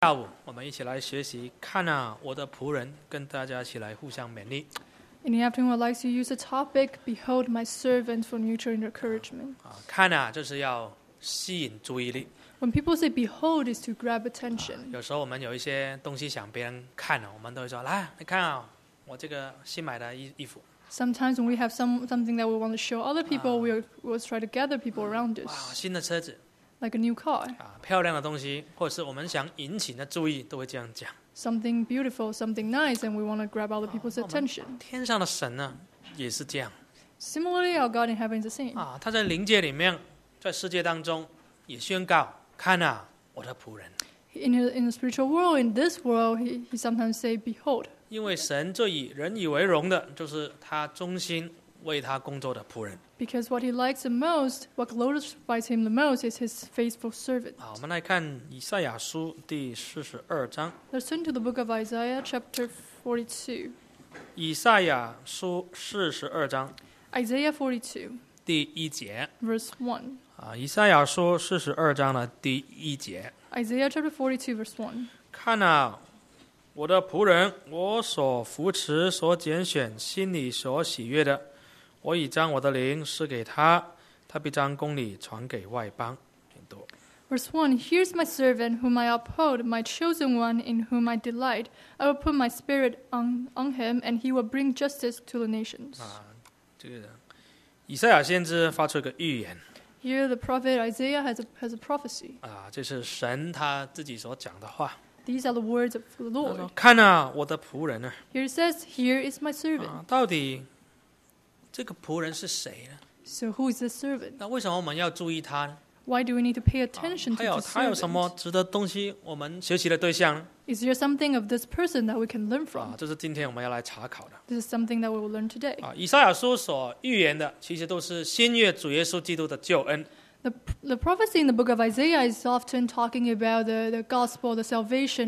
下午我们一起来学习看啊我的仆人，跟大家一起来互相勉励。 In the afternoon, I'd like to use the topic, Behold my servant, for mutual encouragement. 看啊就是要吸引注意力。 When people say behold, is to grab attention. 有时候我们有一些东西想别人看我们都会说来你看啊我这个新买的衣服。 Sometimes when we have something that we want to show other people, we'll try to gather people around 哇 us, 新的车子 like a new car. 漂亮的东西，或者是我们想引起的注意，都会这样讲。 Something beautiful, something nice, and we want to grab other people's attention. 天上的神呢也是这样 Similarly, our God in heaven is the same. 他在灵界里面，在世界当中也宣告看啊我的仆人。 In the spiritual world, in this world, he sometimes say, Behold. 因为神最以人以为荣的，就是他忠心为他工作的仆人。 Because what he likes the most, what glorifies him the most, is his faithful servant. 我们来看以赛亚书第42章。 Let's turn to the book of Isaiah, chapter 42. 以赛亚书42章 Isaiah 42, 第1节 verse 1. 以赛亚书42章的第1节。 Isaiah chapter 42, verse 1. 看啊，我的仆人，我所扶持、所拣选、心里所喜悦的，我已将我的灵施给他，他必将公理传给外邦。很多。 Verse 1. Here's my servant, whom I uphold, my chosen one, in whom I delight. I will put my spirit on him, and he will bring justice to the nations. 这个以赛亚先知发出一个预言 Here the prophet Isaiah has a prophecy. 这是神他自己所讲的话。 These are the words of the 他说 Lord. 看啊，我的仆人呢？ Here it says, Here is my servant. 到底这个仆人是谁呢？ So who is this servant? 那为什么我们要注意他呢？ Why do we need to pay attention 还 to 有 this 他有什么 servant? 值得东西我们学习的对象呢？ Is there something of this person that we can learn from? 这是今天我们要来查考的。 This is something that we will learn today. 以赛亚书所预言的，其实都是新约主耶稣基督的救恩。 The prophecy in the book of Isaiah is often talking about the gospel, the salvation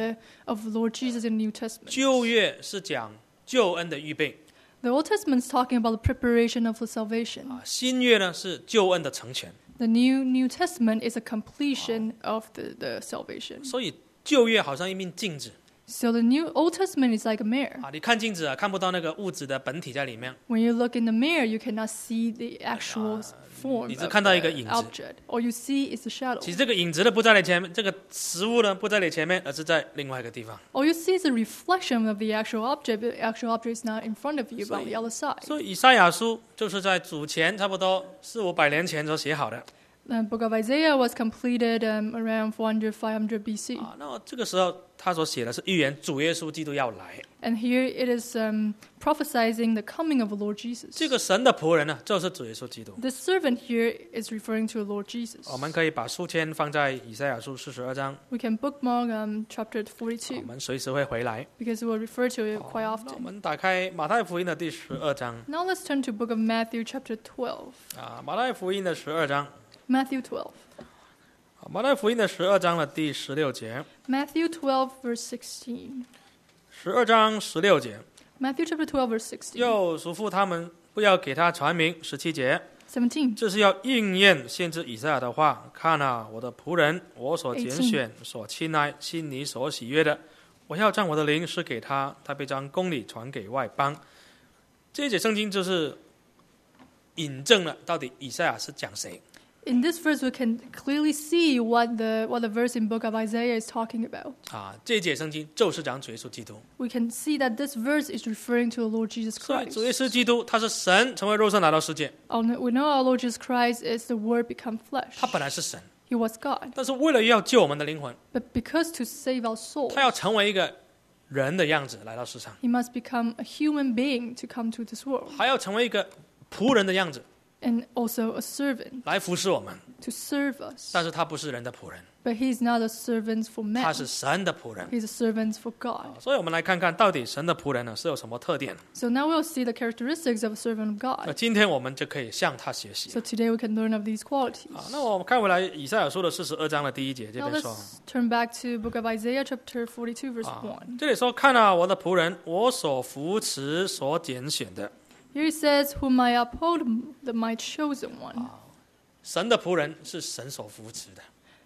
of the Lord Jesus in the New Testament. 旧约是讲救恩的预备， The Old Testament is talking about the preparation of the salvation. 新约呢是救恩的成全。 The New Testament is a completion of the salvation. 所以旧约好像一面镜子 So the Old Testament is like a mirror. 你看镜子看不到那个物质的本体在里面， When you look in the mirror, you cannot see the actual form 你只 of 看到一个 the 影子。 object. All you see is the shadow. 其实这个影子呢不在你前面，这个实物呢不在你前面，而是在另外一个地方。 All you see is a reflection of the actual object, but the actual object is not in front of you, but on the other side. 所以以赛亚书就是在主前差不多400-500年前所写好的。 The book of Isaiah was completed around 400, 500 BC. 那么这个时候他所写的是预言主耶稣基督要来。 And here it is prophesizing the coming of the Lord Jesus. 这个神的仆人呢，就是主耶稣基督。 This servant here is referring to the Lord Jesus. 我们可以把书签放在以赛亚书42章， We can bookmark chapter 我 42 们随时会回来。 because we'll refer to it quite 那我 often. 们打开马太福音的第12章 Now let's turn to book of Matthew chapter 12. 马太福音的12章 Matthew 12. 马太福音的12章的第16节 Matthew 12 verse 16. ，12章16节， Matthew chapter 12 verse 16. 又嘱咐他们不要给他传名。17节， 17. 这是要应验先知以赛亚的话。看啊，我的仆人，我所拣选、所亲爱、心里所喜悦的，我要将我的灵施给他，他必将公理传给外邦。这一节圣经就是引证了到底以赛亚是讲谁。 In this verse, we can clearly see what the verse in book of Isaiah is talking about. 这一节圣经就是讲主耶稣基督。 We can see that this verse is referring to the Lord Jesus 所以 Christ. 主耶稣基督他是神成为肉身来到世界， We know our Lord Jesus Christ is the Word become flesh. 他本来是神， He was God. 但是为了要救我们的灵魂， But because to save our soul, 他要成为一个人的样子来到世上， He must become a human being to come to this world. 还要成为一个仆人的样子 And also a servant 来服侍我们。 to serve us. 但是他不是人的仆人， But He is not a servant for 他 man. 是神的仆人。 He's a servant for God. 所以我们来看看到底神的仆人呢是有什么特点。 So now we'll see the characteristics of a servant of 那 God. 今天我们就可以向他学习。 So today we can learn of these qualities. 那我们看回来以赛亚书的42章的第1节，这 Now 边说 let's turn back to book of Isaiah chapter 42 verse 1. 这里说看啊，我的仆人，我所扶持、所拣选的。 Here it says, whom I uphold, my chosen one. 神的仆人是神所扶持的，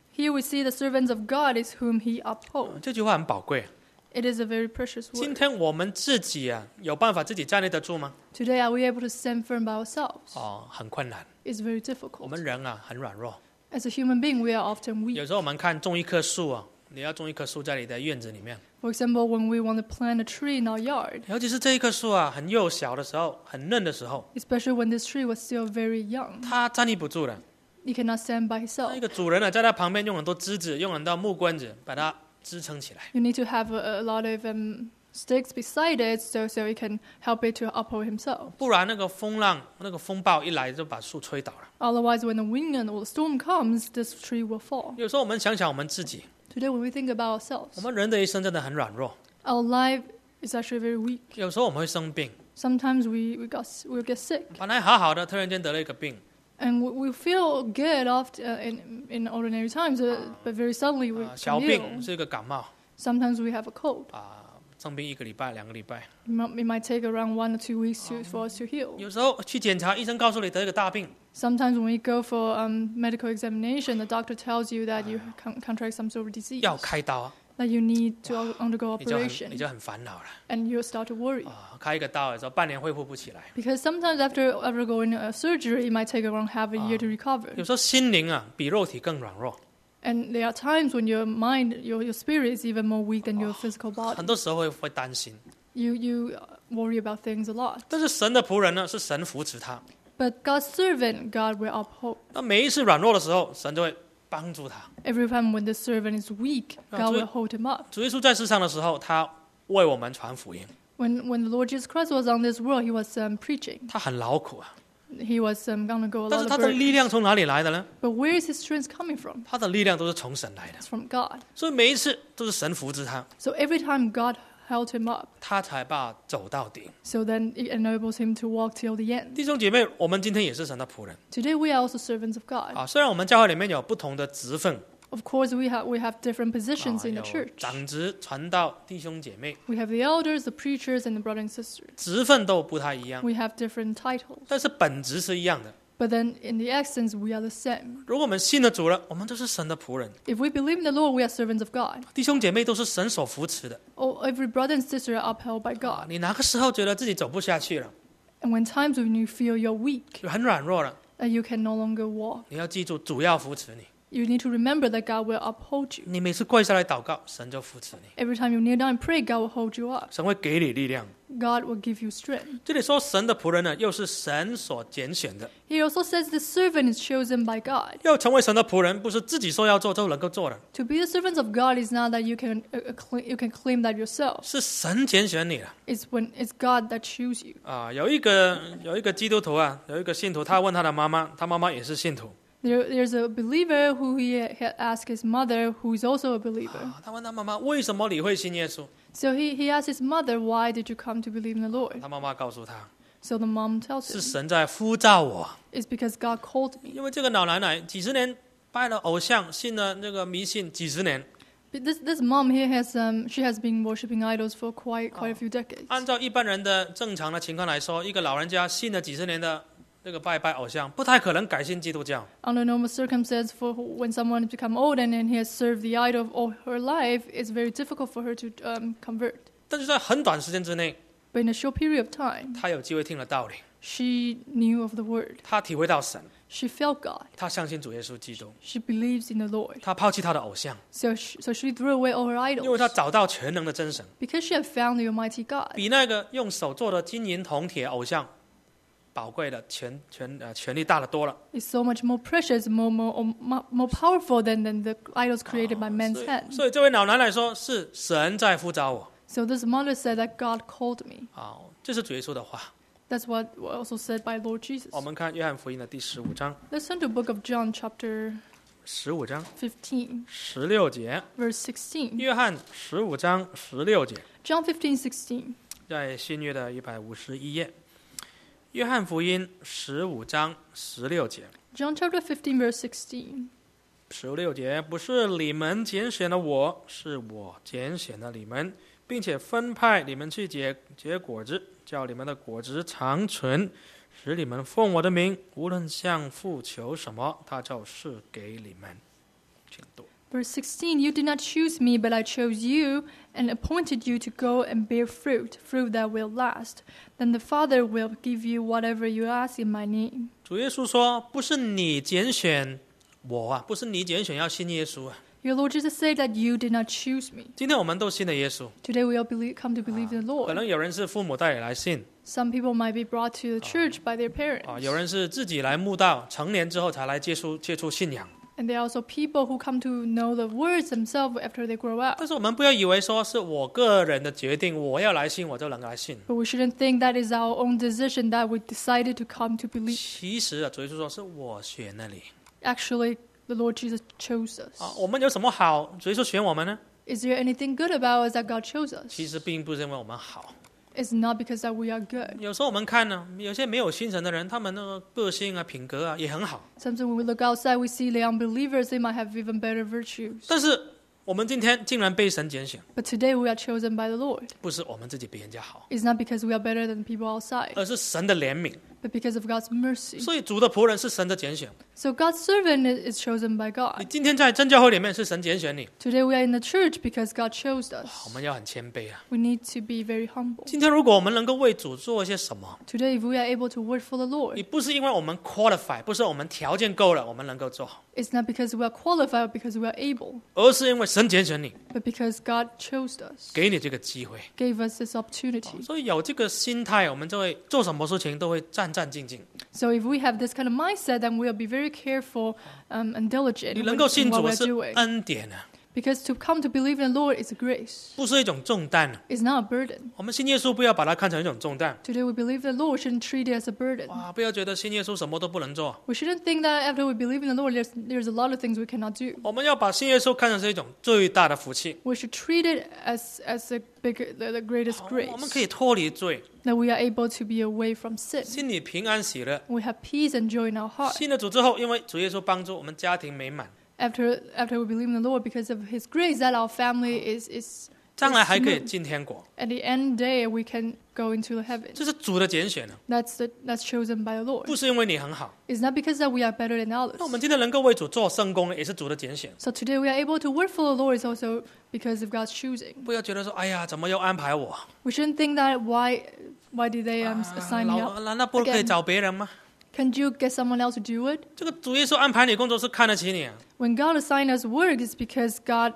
Here we see the servants of God is whom he upholds. 这句话很宝贵。 It is a very precious 今 word. 天我们自己有办法自己站立得住吗？ Today, are we able to stand firm by ourselves? 很困难。 It's very 我 difficult. 们人很软弱。 As a human being, we are often 有 weak. 时候我们看种一棵树你要种一棵树在你的院子里面， For example, when we want to plant a tree in our yard, 尤其是这一棵树很幼小的时候，很嫩的时候， especially when this tree was still very young, 它站立不住的。 he cannot stand by 那 himself. 一个主人在它旁边用很多枝子，用很多木棍子把它支撑起来。 You need to have a lot of sticks beside it so it can help it to uphold himself. 不然那个风浪、那个风暴一来就把树吹倒了。 Otherwise, when the wind or the storm comes, this tree will fall. 有时候我们想想我们自己， Today, when we think about 我 ourselves, 们人的一生真的很软弱。 our life is actually very weak. 有时候我们会生病， Sometimes we'll get sick. 本来好好的，突然间得了一个病， And we feel good in ordinary times, but very suddenly we 小 can 病 ill. 是一个感冒 Sometimes we have a cold. 生病1个礼拜、2个礼拜。 It might take around 1 or 2 weeks for us to heal. 有时候去检查，医生告诉你得一个大病， Sometimes when we go for medical examination, the doctor tells you that you contract some sort of disease, 要开刀 that you need to undergo 你 operation, 就很烦恼了 and you start to worry. 开一个刀的时候，半年恢复不起来。 Because sometimes after undergoing a surgery, it might take around half a year to recover. 有时候心灵比肉体更软弱， And there are times when your mind, your spirit is even more weak than your physical 很 body. 多时候会担心。 You worry about things a lot. 但是神的仆人呢，是神扶持他。 But God's servant, God will uphold. 那每一次软弱的时候，神就会帮助他。 Every time when the servant is weak, God will hold him up. 主耶稣在世上的时候，他为我们传福音， When the Lord Jesus Christ was on this world, he was preaching. 他很劳苦 He was undergo a 但 lot 是 of 他的 burden. 力量从哪里来的呢？ But where is his strength coming from? 他的力量都是从神来的， It's from God. 所以每一次都是神扶持他， So every time God held him up, 他才把走到底。 so then it enables him to walk till the end. 弟兄姐妹，我们今天也是神的仆人 Today we are also servants of God. 虽然我们教会里面有不同的职分 Of course, we have different positions in 有 the church. 长职、传道、弟兄姐妹， We have the elders, the preachers, and the brothers and sisters. 职分都不太一样， We have different titles. 但是本质是一样的。 But then in the essence, we are the same. 如果我们信了主了，我们都是神的仆人， If we believe in the Lord, we are servants of God. 弟兄姐妹都是神所扶持的。 Every brother and sister are upheld by God. 你哪个时候觉得自己走不下去了， And when times when you feel you're weak, 很软弱了， that you can no longer walk, 你要记住，主要扶持你。 you need to remember that God will uphold you. 你每次跪下来祷告，神就扶持你， Every time you kneel down and pray, God will hold you up. 神会给你力量。 God will give you strength. 这里说神的仆人呢，又是神所拣选的。 He also says the servant is chosen by God. 要成为神的仆人，不是自己说要做就能够做的， To be the servants of God is not that you can claim that yourself. 是神拣选你的。 It's when it's God that chooses you. 有一个基督徒有一个信徒，他问他的妈妈，他妈妈也是信徒。 There's a believer who he had asked his mother, who is also a believer. 他问他妈妈，为什么你会信耶稣？ So he asked his mother, why did you come to believe in the Lord? 他妈妈告诉他， So the mom tells 是 him, 神在呼召我。 it's because God called me. 因为这个老奶奶几十年拜了偶像，信了那个迷信几十年。 But this mom here she has been worshiping idols for quite a few decades. 按照一般人的正常的情况来说，一个老人家信了几十年的这个拜偶像，不太可能改信基督教。 Under normal circumstances, for when someone has become old and he has served the idol all her life, it's very difficult for her to convert. 但是在很短时间之内， But in a short period of time, 他有机会听了道理， she knew of the word. 他体会到神， She felt God. 他相信主耶稣基督， She believes in the Lord. 他抛弃他的偶像， So she threw away all her 因为他 idols 找到全能的真神， because she had found the Almighty God. 比那个用手做的金银铜铁偶像宝贵的权力大得多了。 It's so much more precious, more powerful than the idols created by man's hands. 所以这位老奶奶说，是神在呼召我。 So this mother said that God called me. 这是主耶稣的话。 That's what also said by Lord Jesus. 我们看约翰福音的第15章 Let's turn to the book of John, chapter ，15章 15, 16节， verse 16. 约翰15章16节， John 15:16. 在新约的151页。约翰福音15章16节， John chapter 15, verse 16. 16节，不是你们拣选了我，是我拣选了你们，并且分派你们去结果子，叫你们的果子长存，使你们奉我的名，无论向父求什么，他就赐给你们。 请读。 Verse 16, you did not choose me, but I chose you and appointed you to go and bear fruit, fruit that will last. Then the Father will give you whatever you ask in my name. 主耶稣说：“不是你拣选我啊，不是你拣选要信耶稣啊。 Your Lord Jesus said that you did not choose me. 今天我们都信了耶稣， Today we all come to believe in the 可 Lord. 能有人是父母带你来信 Some people might be brought to the church by their 啊， parents. 有人是自己来慕道，成年之后才来接触信仰。 And there are also people who come to know the words themselves after they grow up. 但是我们不要以为说是我个人的决定，我要来信我就能来信。 But we shouldn't think that is our own decision that we decided to come to believe. 其实啊，主耶稣说是我选那里 Actually, the Lord Jesus chose 啊。 us. 我们有什么好？主耶稣选我们呢？ Is there anything good about us that God chose 其 us? 实并不是因为我们好。 It's not because that we are good. 有时候我们看呢，有些没有信神的人，他们那个个性啊、品格啊也很好。 Sometimes when we look outside, we see the unbelievers, they might have even better virtues. 但是我们今天竟然被神拣选， But today we are chosen by the Lord. 不是我们自己比人家好， It's not because we are better than people outside, 而是神的怜悯。 but because of God's mercy. 所以主的仆人是神的拣选。 So God's servant is chosen by 你 God. 今天在真教会里面是神拣选你， Today we are in the church because God chose 我 us. 们要很谦卑啊。 We need to be very humble. 今天如果我们能够为主做一些什么， Today, if we are able to work for the 你 Lord, 不是因为我们 qualify， 不是我们条件够了，我们能够做， it's not because we are qualified or because we are able, 而是因为神拣选你， but because God chose us, 给你这个机会。 gave us this opportunity. 所以有这个心态，我们就会做什么事情都会战战兢兢。 So if we have this kind of mindset, then we'll be very careful and diligent 你 in 能够信 what 主 we're 是 doing. 恩典啊， Because to come to believe in the Lord is a grace. 不是一种重担啊。 It's not a burden. 我们信耶稣不要把它看成一种重担。 Today we believe in the Lord, we shouldn't treat it as a burden. 哇，不要觉得信耶稣什么都不能做。 We shouldn't think that after we believe in the Lord, there's a lot of things we cannot do. 我们要把信耶稣看成是一种最大的福气。 We should treat it as the greatest 我们 grace. 可以脱离罪， That we are able to be away from sin. 心里平安喜乐。 We have peace and joy in our heart. 信了主之后，因为主耶稣帮助我们家庭美满， After we believe in the Lord, because of His grace, that our family is 将来还可以 smooth. 进天国。 At the end day, we can go into the heaven. 这是主的拣选啊， That's chosen by the Lord. 不是因为你很好。 It's not because that we are better than 那我 others. 们今天能够为主做圣工，也是主的拣选。 So today we are able to work for the Lord is also because of God's choosing. 不要觉得说，哎呀，怎么又安排我？ We shouldn't think that why did they assign me up? 难道不可以找别人吗？ Can't you get someone else to do it? 这个主耶稣安排你工作是看得起你啊， When God assigned us work, it's because God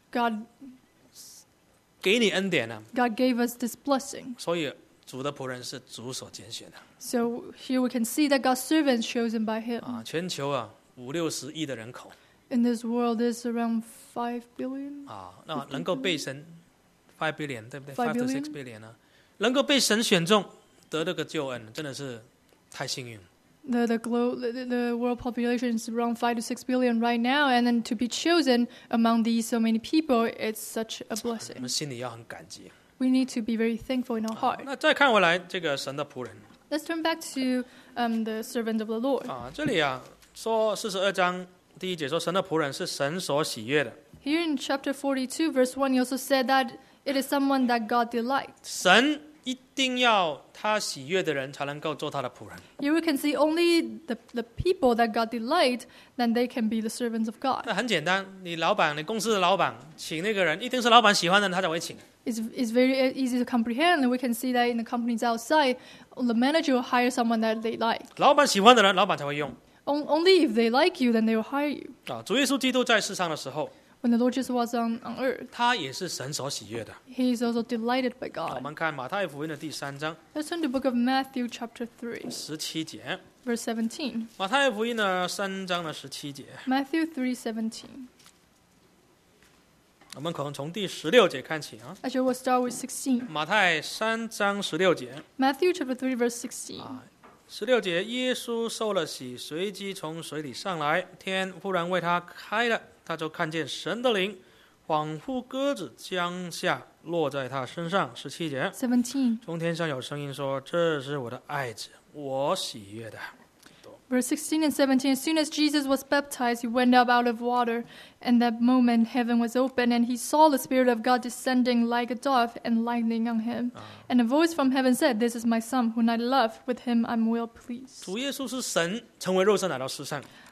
给你恩典啊。 gave us this blessing. 所以主的仆人是主所拣选的 So here we can see that God's servants chosen by Him. 啊。全球啊5-60亿的人口 In this world, there's around 5 billion. 啊，那能够被神5 billion 对不对 5 ？5 to 6 billion 啊，能够被神选中得这个救恩，真的是太幸运。 The world population is around 5 to 6 billion right now, and then to be chosen among these so many people, it's such a 我 blessing. 们心里要很感激。 We need to be very thankful in our heart. 那再看回来，这个神的仆人 Let's turn back to the servant of the Lord. 啊，这里啊说42章第1节说，神的仆人是神所喜悦的。 Here in chapter 42, verse 1, he also said that it is someone that God delights. 神一定要他喜悦的人才能够做他的仆人。 Here we can see only the people that God delights, then they can be the servants of God. 那很简单，你老板，你公司的老板请那个人，一定是老板喜欢的人他才会请。 It's very easy to comprehend, and we can see that in the companies outside, the manager will hire someone that they like. 老板喜欢的人，老板才会用 Only if they like you, then they will hire you. 啊。主耶稣基督在世上的时候， When the Lord Jesus was on earth, 他也是神所喜悦的。 he is also delighted by 我 God. 们看马太福音的第3章 Let's turn to the book of Matthew, chapter 3, 17节。 verse 17. 马太福音的3章的17节， Matthew 3:17. 我们可能从第16节看起啊。 Actually, we'll start with 16. 马太3章16节 Matthew chapter 3, verse 16. 啊，16节，耶稣受了洗，随即从水里上来，天忽然为他开了，他就看见神的灵仿佛鸽子降下，落在他身上。17节， 17. 从天上有声音说：“这是我的爱子，我喜悦的。” Verse 16 and 17. As soon as Jesus was baptized, he went up out of water. And that moment, heaven was open, and he saw the Spirit of God descending like a dove and lighting on him. And a voice from heaven said, "This is my Son, whom I love. With him I'm well pleased." 主耶稣是神成为肉身来到世上，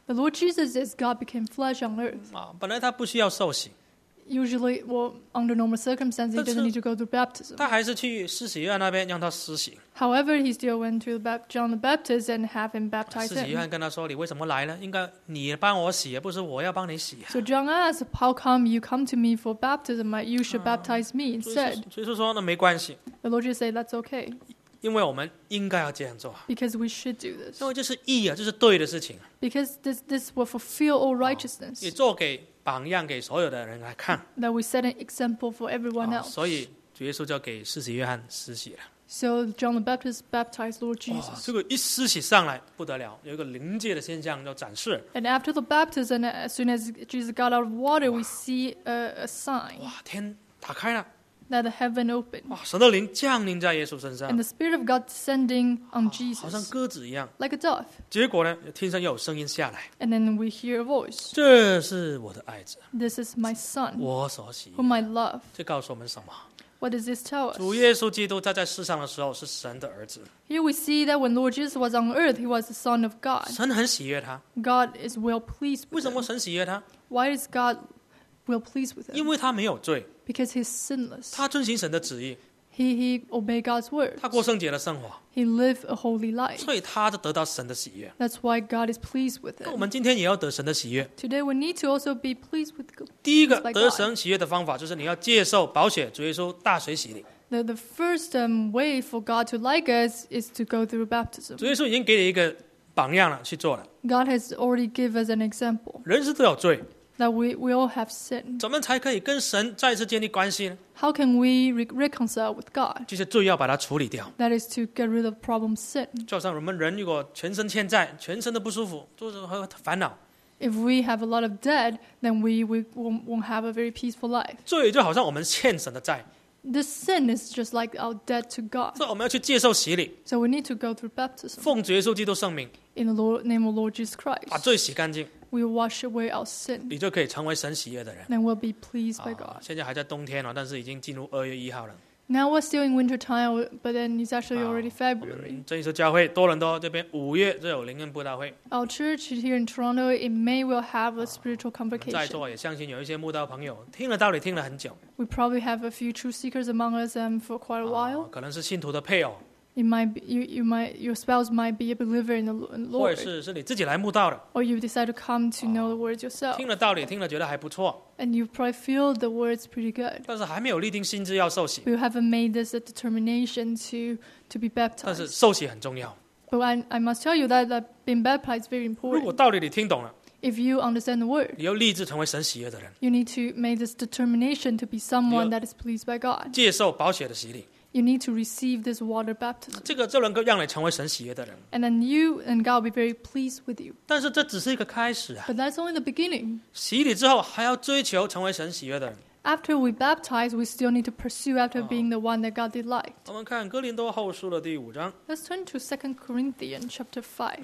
The Lord Jesus as God became flesh on earth. 本来他不需要受洗， Usually, well, under normal circumstances, he doesn't need to go through baptism. 他还是去施洗约翰那边让他施洗。 However, he still went to John the Baptist and have him baptize 施洗约 him. 翰跟他说：“你为什么来呢？应该你帮我洗，而不是我要帮你洗。” So John asked, "How come you come to me for baptism? You should baptize me 所以 instead." 所以说那没关系， The Lord just said, "That's okay, 因为我们应该要这样做， because we should do this. 因为这是义啊，这是对的事情， Because this will fulfill all 也 righteousness, 做给榜样给所有的人来看。 that we set an example for everyone else." 所以主耶稣就给施洗约翰施洗了。 So John the Baptist baptized Lord Jesus. 这个一施洗上来不得了，有一个临界的现象就展示。 And after the baptism, as soon as Jesus got out of water, we see a sign 哇，天打开了， that the heaven opened. 哇，神的灵降临在耶稣身上 And，the Spirit of God descending on 好像 Jesus 鸽子一样。 like a dove. 结果呢，天上又有声音下来， And then we hear a voice. 这是我的爱子， This is my son, 我所喜悦。 whom I love. 这告诉我们什么？ What does this tell 主 us? 耶稣基督他在世上的时候是神的儿子， Here we see that when Lord Jesus was on earth, he was the Son of God. 神很喜悦他。 God is well pleased 为 with 什么 him. 神喜悦他？ Why is God well pleased with 因 him? 为他没有罪， Because he's sinless. 他遵行神的旨意， He obeyed God's word. 他过圣洁的生活， He lived a holy life. 所以他就得到神的喜悦。 That's why God is pleased with 那我 him. 们今天也要得神的喜悦。 Today we need to also be pleased with God. 第一个 By 得 God. 神喜悦的方法，就是你要接受宝血主耶稣大水洗礼。 The first way for God to like us is to go through baptism. 主耶稣已经给你一个榜样了，去做了。 God has already given us an example 人是都有罪， that we all have sinned. 怎么才可以跟神再次建立关系呢？ How can we reconcile with God? 就是罪要把它处理掉。 That is to get rid of problem sin. 就好像我们人如果全身欠债，全身的不舒服，都是会烦恼。 If we have a lot of debt, then we won't have a very peaceful life. 罪就好像我们欠神的债， This sin is just like our debt to God. 所以我们要去接受洗礼， So we need to go through baptism 奉主耶稣基督圣名， in the name of Lord Jesus 把 Christ. 罪洗干净， We wash away our sin, 你就可以成为神喜悦的人。 then we'll be pleased by God. 现在还在冬天了，但是已经进入2月1号了。 Now we're still in winter time, but then it's actually already 我 February. 们这一次教会多伦多这边5月就有灵恩布道会， Our church here in Toronto, in May, will have a spiritual 在 convocation. 座也相信有一些慕道朋友听了道理听了很久， We probably have a few truth seekers among us for quite a while. 可能是信徒的配偶， It might be, your spouse might be a believer in the 或 Lord, 者是你自己来慕道的， or you decide to come to know the words yourself, 听了道理听了觉得还不错， and you probably feel the words pretty good. 但是还没有立定心志要受洗， We haven't made this a determination to be 但是 baptized. 受洗很重要。 But I must tell you that being baptized is very 如果 important. 道理你听懂了， If you understand the word, 你要立志成为神喜悦的人， you need to make this determination to be someone that is pleased by God. 接受宝血的洗礼， You need to receive this water baptism. 这个就能够让你成为神喜悦的人。 And then you and God will be very pleased with you. 但是这只是一个开始啊， But that's only the beginning. 洗礼之后还要追求成为神喜悦的人。 After we baptize, we still need to pursue after being the one that God delight. 我们看哥林多后书的第5章 Let's turn to 2 Corinthians chapter 5.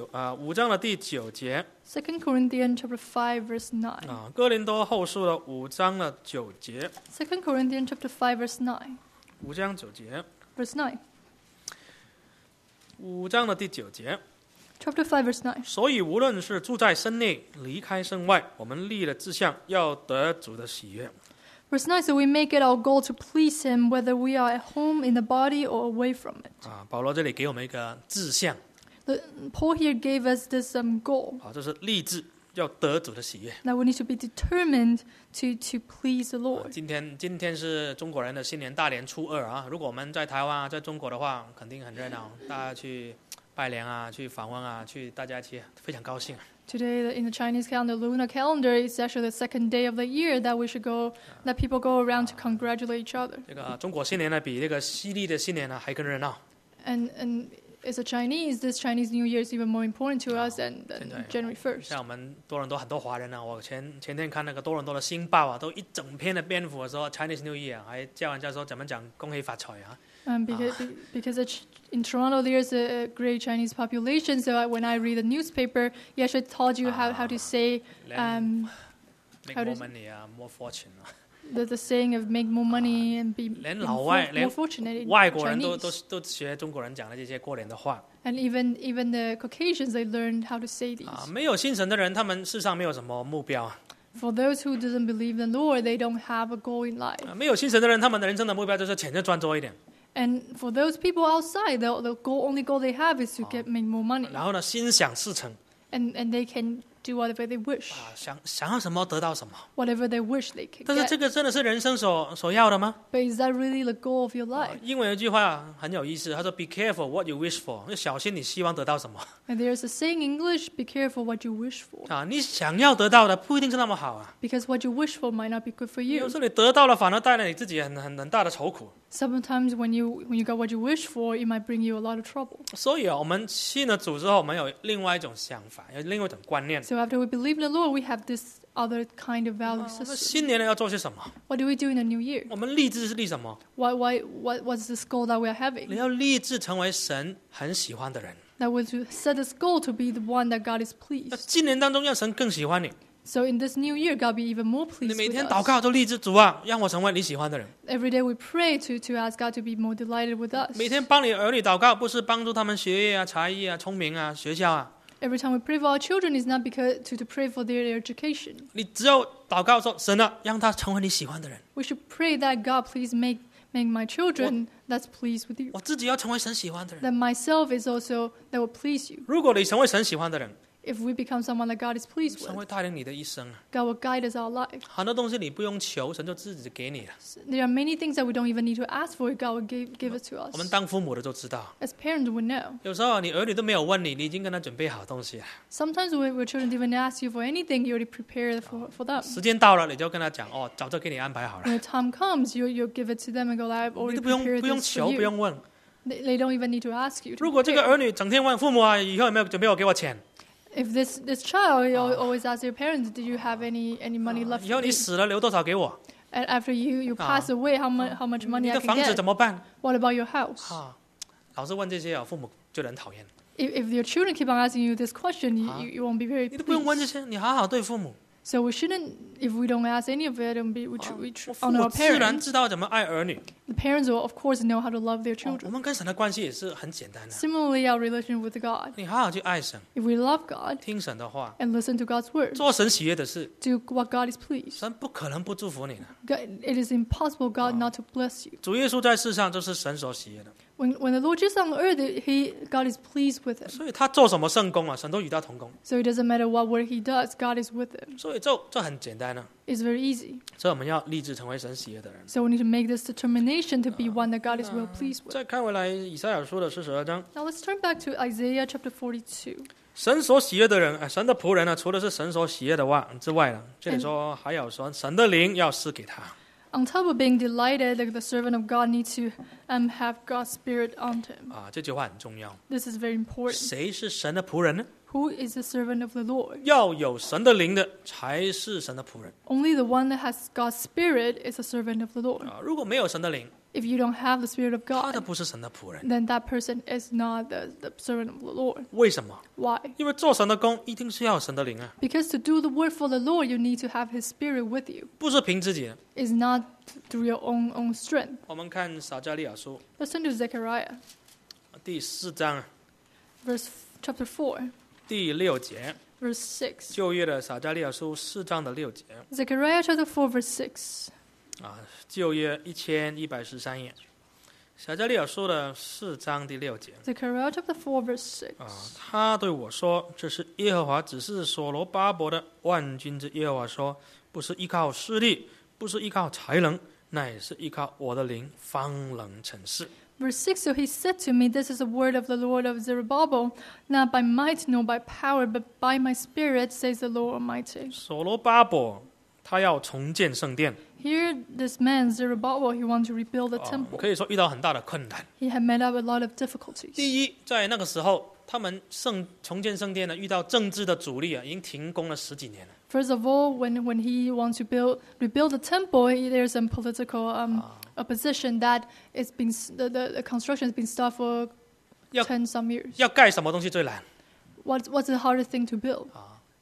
5章的第9节 2 Corinthians chapter 5 verse 9. 啊，哥林多后书的5章的9节， 2 Corinthians chapter 5 verse 9. 5章9节， Verse 9. 5章的第9节。 Chapter 5 verse 9. 所以无论是住在身内，离开身外，我们立了志向，要得主的喜悦。 Verse 9, so we make it our goal to please him whether we are at home in the body or away from it. 啊，保罗这里给我们一个志向 Paul here gave us this goal 啊，就是立志要得主的喜悦。 that we need to be determined to please the 啊 Lord. 今天是中国人的新年大年初2啊，如果我们在台湾啊，在中国的话，肯定很热闹，大家去拜年啊，去访问啊，大家去非常高兴。 Today, in the Chinese calendar, lunar calendar, it's actually the second day of the year that that people go around to congratulate each other. 这个中国新年呢，比这个西历的新年呢还更热闹。 And as a Chinese, this Chinese New Year is even more important to us than January 1st. 像我们多伦多很多华人呢，我前天看那个多伦多的星报啊，都一整篇的篇幅说 Chinese New Year， 还叫人家说怎么讲恭喜发财啊。 Because in Toronto there's a great Chinese population, so when I read the newspaper, he actually taught you how to say Make how more to- money 啊，more fortune 啊。 The saying of make more money and be 连 more 老外、连 fortunate in 外国人 Chinese. 都学中国人讲的这些过年的话 And even the Caucasians, they learned how to say these. 啊。没有信神的人，他们世上没有什么目标啊。 For those who doesn't believe in the Lord, they don't have a goal in life. 没有信神的人，他们的人生的目标就是钱就赚多一点， And for those people outside, the only goal they have is to make more money. 然后呢，心想事成 And they can do whatever they wish. 啊，想要什么得到什么。 Whatever they wish, they can 但是这 get. 个真的是人生所要的吗？ But is that really the goal of your 啊 life? 英文有一句话很有意思，他说 "Be careful what you wish for"，要小心你希望得到什么 And there's a saying in English, be careful what you wish for. 啊。你想要得到的不一定是那么好啊， Because what you wish for might not be good for 有 you. 时候你得到了反而带来你自己很大的愁苦。 Sometimes when you got what you wish for, it might bring you a lot of trouble. 所以啊，我们信了主之后，我们有另外一种想法，有另外一种观念。 So after we believe in the Lord, we have this other kind of 我 value 们 system. 新年了要做些什么？ What do we do in the new year? 我们立志是立什么？ What's this goal that we are 你 having? 要立志成为神很喜欢的人。 That was to set this goal to be the one that God is 那 pleased. 今年当中，让神更喜欢你。 So in this new year, God be even more 你 pleased 每 with 天祷 us. 告都立志，主啊，让我成为你喜欢的人。 Every day we pray to ask God to be more delighted with us. 每天帮你儿女祷告，不是帮助他们学业啊、才艺啊、聪明啊、学校啊。 Every time we pray for our children is not because to pray for their education. 你只有祷告说：“神啊，让他成为你喜欢的人。 We should pray that God please make my children that's pleased with you. 我自己要成为神喜欢的人。 That myself is also that will please you. 如果你成为神喜欢的人， If we become someone that God is pleased 神 with, 会带领你的一生啊。 God will guide us our life. 很多东西你不用求，神就自己给你了。 There are many things that we don't even need to ask for. God will give it to 我们 us. 当父母的都知道， As parents, we know. 有时候你儿女都没有问你，你已经跟他准备好东西了。 Sometimes when children even ask you for anything, you already prepared for them. 时间到了，你就跟他讲：“哦，早就给你安排好了。 When the time comes, you give it to them and go, I've ” 你 already 都不用 prepared 不用 this 求， for 不 you. 用问。 They don't even need to ask you. 如果这个 prepare. 儿女整天问父母啊，以后有没有准备好给我钱？ If this child always asks their parents, do you have any money left 以后 for 你 me? 死了留多少给我？ And after you pass away, how much money 你 I 的 can 房子 get? 怎么办？ What about your house? 啊，老是问这些啊，父母就很讨厌。 If your children keep on asking you this question, you won't be very 你都不用问这 pleased. 些，你好好对父母。 So we shouldn't, if we don't ask any of it, we 父 honor 母 our 自然 parents. 知道怎么爱儿女。 The parents will, of course, know how to love their 我 children. 们跟神的关系也是很简单的， Similarly, our relation with God. 你好好去爱神， If we love God 听神的话， and listen to God's word, 做神喜悦的事， do what God is pleased. 神不可能不祝福你的。 It is impossible God not to bless you. 主耶稣在世上就是神所喜悦的， When the Lord Jesus on earth, God is pleased with him. 所以他做什么圣功啊，神都与他同工， So it doesn't matter what work he does, God is with him. 所以这很简单啊。 It's very easy. 所以我们要立志成为神喜悦的人。 So we need to make this determination to be one that God is well pleased with. 再看回来，以赛亚书的42章， Now let's turn back to Isaiah chapter 42. 神所喜悦的人，神的仆人呢，除了是神所喜悦的话之外呢，这里说还有说神的灵要赐给他。 On top of being delighted, the servant of God needs to have God's spirit on him. 啊，这句话很重要。 This is very important. 谁是神的仆人呢？ Who is the servant of the Lord? 要有神的灵的才是神的仆人 Only the one that has God's spirit is a servant of the Lord. 啊！如果没有神的灵， If you don't have the spirit of 他的 God, 不是神的仆人。 then that person is not the servant of the Lord. 为什么？ Why? 因为做神的工一定是要有神的灵啊， Because to do the work for the Lord, you need to have His Spirit with you. 不是凭自己的。 It's not through your own strength. 我们看撒迦利亚书 Let's turn to Zechariah, 第4章 chapter 4, 第6节， verse 6. 旧约的撒迦利亚书4章的6节 Zechariah chapter 4, verse 6. 啊，旧约1113页，撒迦利亚书的4章第6节 Zechariah chapter 4, verse 6. 啊，他对我说：“这是耶和华指示所罗巴伯的。万军之耶和华说，不是依靠势力，不是依靠才能，乃是依靠我的灵，方能成事。” Verse 6, so he said to me, This is the word of the Lord of Zerubbabel, not by might nor by power, but by my spirit, says the Lord Almighty. 所罗巴伯他要重建圣殿， Here, this man, Zerubbabel, he wanted to rebuild the 啊 temple. 可以说遇到很大的困难。 He had met up a lot of difficulties. 第一，在那个时候，他们重建圣殿呢，遇到政治的阻力啊，已经停工了10几年了。 First of all, when he wants to rebuild the temple, there's some political opposition that the construction has been stopped for 要 10 some years. 要盖什么东西最难？ What's the hardest thing to build?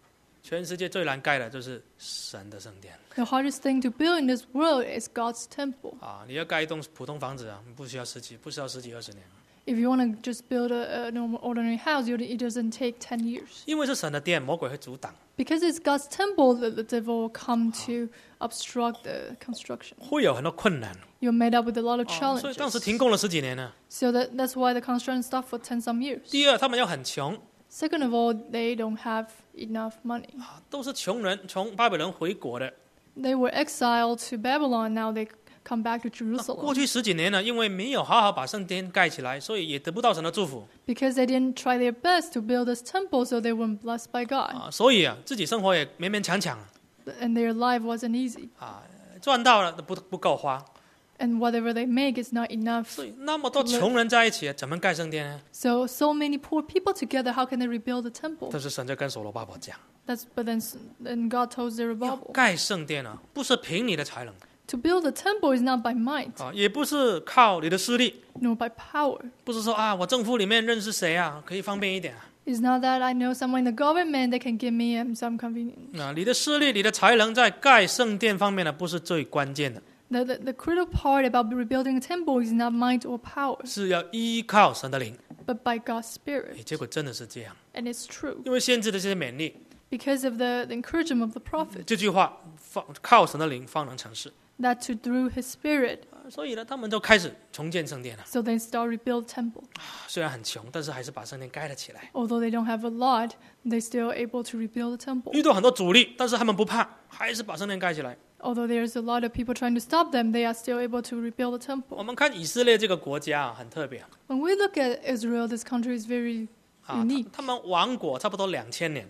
全世界最难盖的就是神的圣殿 The hardest thing to build in this world is God's temple. 啊！你要盖一栋普通房子啊，不需要十几20年， If you want to just build a normal, ordinary house, it doesn't take 10 years. 因为是神的殿，魔鬼会阻挡， Because it's God's temple, the devil will come to obstruct the construction. 会有很多困难 You're made up with a lot of 啊，所以当时 challenges. 停工了10几年呢。 So that's why the construction stopped for 10 some years. 第二，他们又很穷 Second of all, they don't have enough money. 啊，都是穷人从巴比伦回国的。 They were exiled to Babylon, now they come back to 过 Jerusalem. 去10几年呢，因为没有好好把圣殿盖起来，所以也得不到神的祝福 Because they didn't try their best to build this temple, so they weren't blessed by God. 啊，所以啊，自己生活也勉勉强强 And their life wasn't easy. 啊，赚到了都不够花， And whatever they make is not enough. 所以那么多穷人在一起，怎么盖圣殿呢？ So many poor people together, how can they rebuild the temple? 但是神就跟所罗巴伯讲， But then God told 要 Zerubbabel, 盖圣殿啊，不是凭你的才能 to build the temple is not by might, 啊，也不是靠你的势力， nor by power. 不是说啊，我政府里面认识谁啊，可以方便一点啊。 It's not that I know someone in the government that can give me some convenience. 啊，你的势力、你的才能在盖圣殿方面呢，不是最关键的， The critical part about rebuilding a temple is not might or power, 是要依靠神的灵。 but by God's Spirit. 结果真的是这样， And it's true. 因为先知的这些勉励， Because of the encouragement of the prophet, 这句话靠神的灵方能成事。 that through his Spirit, 所以呢，他们就开始重建圣殿了。 so they start rebuild temple. 虽然很穷，但是还是把圣殿盖了起来。 Although they don't have a lot, they still able to rebuild the temple. 遇到很多阻力，但是他们不怕，还是把圣殿盖起来。 Although there's a lot of people trying to stop them, they are still able to rebuild the 我 temple. 们看以色列这个国家啊，很特别 When we look at Israel, this country is very 啊， unique. 他们亡国差不多2000年，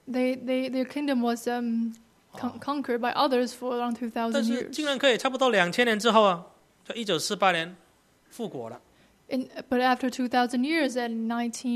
Their kingdom was conquered by others for around 2,000 但是 years. 竟然可以差不多2000年之后啊，在1948年复国了。 But after 2,000 years, in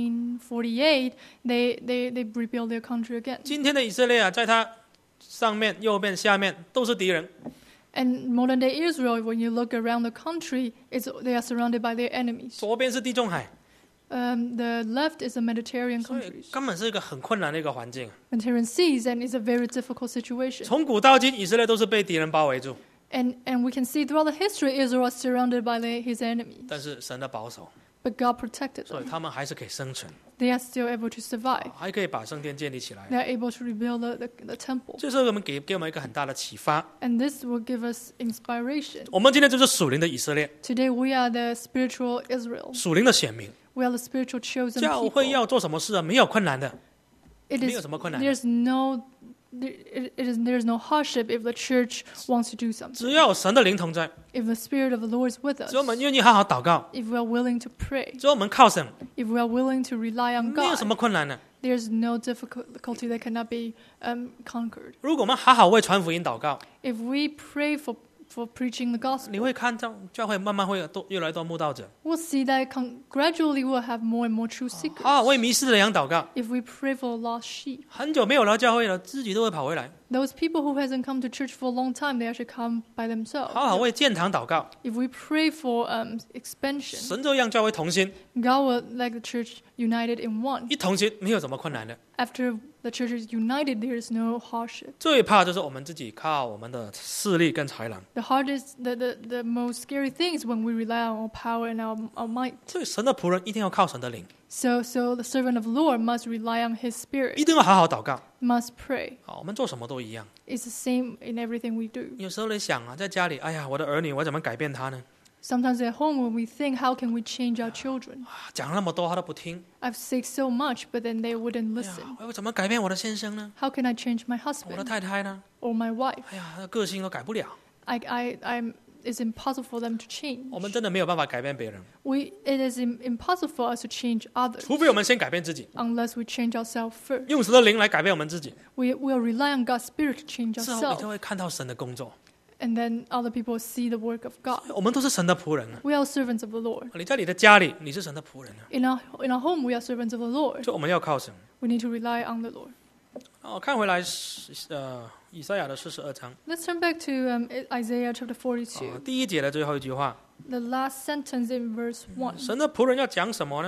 1948, they rebuilt their country again. 今天的以色列啊，在它上面、右边、下面都是敌人， And modern day Israel, when you look around the country, they are surrounded by their enemies. 左边是地中海， The left is the Mediterranean 所以 countries, 根本是一个很困难的一个环境。 Mediterranean seas, and it's a very difficult situation. 从古到今，以色列都是被敌人包围住， And we can see throughout the history, Israel was surrounded by his enemies. 但是神的保守， But God protected 所以 them. 他们还是可以生存， They are still able to survive. 还可以把圣殿建立起来。 They are able to rebuild the temple. 这是我们给我们一个很大的启发。 And this will give us inspiration. 我们今天就是属灵的以色列， Today we are the spiritual Israel. 属灵的选民。 We are the spiritual chosen 教会 people. 要做什么事啊？没有困难的， It 没有 is, 什么困难的， there's no hardship if the church wants to do something. 只要有神的灵同在， If the Spirit of the Lord is with us. 只要我们愿意好好祷告， If we are willing to pray. 只要我们靠神， If we are willing to rely on 没有什 God. 么困难的。 There's no difficulty that cannot be conquered. 如果我们好好为传福音祷告， If we pray for preaching the 你 gospel, 会看到教会慢慢会有越来越多慕道者。 we'll see that gradually we'll have more and more true seekers. 好好为迷失的羊祷告， If we pray for lost sheep, 很久没有来教会了，自己都会跑回来。 those people who hasn't come to church for a long time, they actually come by themselves. 好好为建堂祷告， If we pray for expansion, 神就让教会同心， God will like the church united in one. 一同心没有什么困难的。 After the church is united, there is no hardship. 最怕就是我们自己靠我们的势力跟才能。 The hardest, the most scary thing is when we rely on our power and our might. 所以神的仆人一定要靠神的灵， So the servant of the Lord must rely on His 一 Spirit, 定要好好祷告。 must pray. 好，我们做什么都一样。 It's the same in everything we do. 有时候你想啊，在家里，哎呀，我的儿女，我怎么改变他呢？ Sometimes at home when we think, how can we change our children? 啊，讲了那么多，他都不听。 I've said so much, but then they wouldn't 哎呀 listen. 我怎么改变我的先生呢？ How can I change my 我的 husband 太太呢？ or my wife? 哎呀，他个性都改不了。 It's impossible for them to change. 我们真的没有办法改变别人， It is impossible for us to change others 除非我们先改变自己， unless we change ourselves first. 用神的灵来改变我们自己， We will rely on God's Spirit to change 之后你就 ourselves, 会看到神的工作。 and then other people see the work of God. 我们都是神的仆人啊！ We are servants of the Lord. 你在你的家里，你是神的仆人啊！ In our home, we are servants of the Lord. 就我们要靠神。 We need to rely on the Lord. 哦，看回来，以赛亚的42章， Let's turn back to Isaiah chapter 42. 第1节的最后一句话， The last sentence in verse 1. 神的仆人要讲什么呢？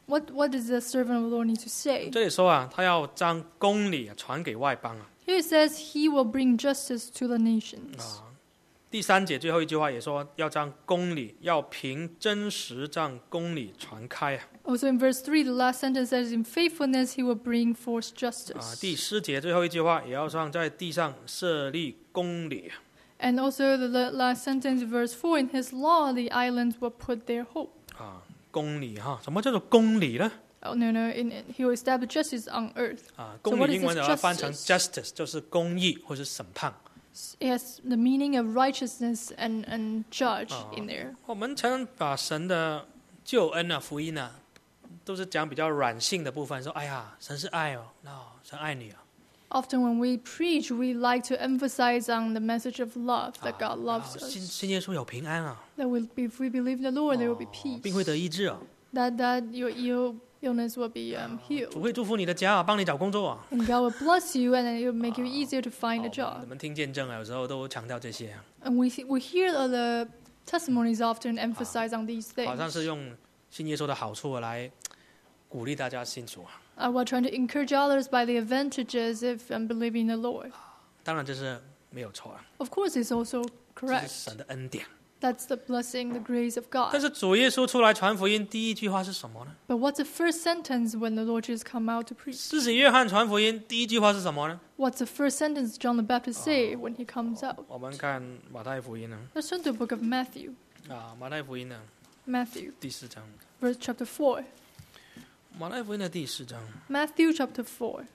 What does the servant of the Lord need to say? 这里说啊，他要将公理传给外邦啊。 Here it says he will bring justice to the nations. 第3节最后一句话也说，要将公理，要凭真实将公理传开啊。 Also in verse 3, the last sentence says, in faithfulness he will bring forth justice. 第4节最后一句话也要让在地上设立公理。 And also the last sentence, verse 4, in his law the islands will put their hope. 公理哈，什么叫做公理呢？ Oh, no, he will establish justice on earth. 公 what 理 is 英文 this 要翻成 justice? justice，就是公义或是审判。 It has the meaning of righteousness and judge in there. 我们常把神的救恩啊、福音啊，都是讲比较软性的部分，说哎呀，神是爱哦，神爱你啊。 Often when we preach, we like to emphasize on the message of love, that God loves us. 信耶稣有平安啊， That if we believe in the Lord, there will be peace. 并会得医治啊。 That your illness will be 主 healed. 会祝福你的家啊，帮你找工作啊。 And God will bless you, and it will make it easier to find a 我 job. 们听见证啊，有时候都强调这些啊， And we hear the testimonies often emphasize on these 好像 things. 是用信耶稣的好处来鼓励大家信主啊。 We're trying to encourage others by the advantages of believing in the Lord. 当然这是没有错啊， Of course, it's also 这是 correct. 神的恩典。 That's the blessing, the grace of 但 God. 是主耶稣出来传福音，第一句话是什么呢？ But what's the first sentence when the Lord Jesus come out to preach? 施洗约翰传福音，第一句话是什么呢？ What's the first sentence John the Baptist say when he comes out? 我们看马太福音呢， Let's turn to the book of Matthew. 马太福音呢 Matthew, 第4章， verse chapter 4. 马太福音的第4章 Matthew chapter 4,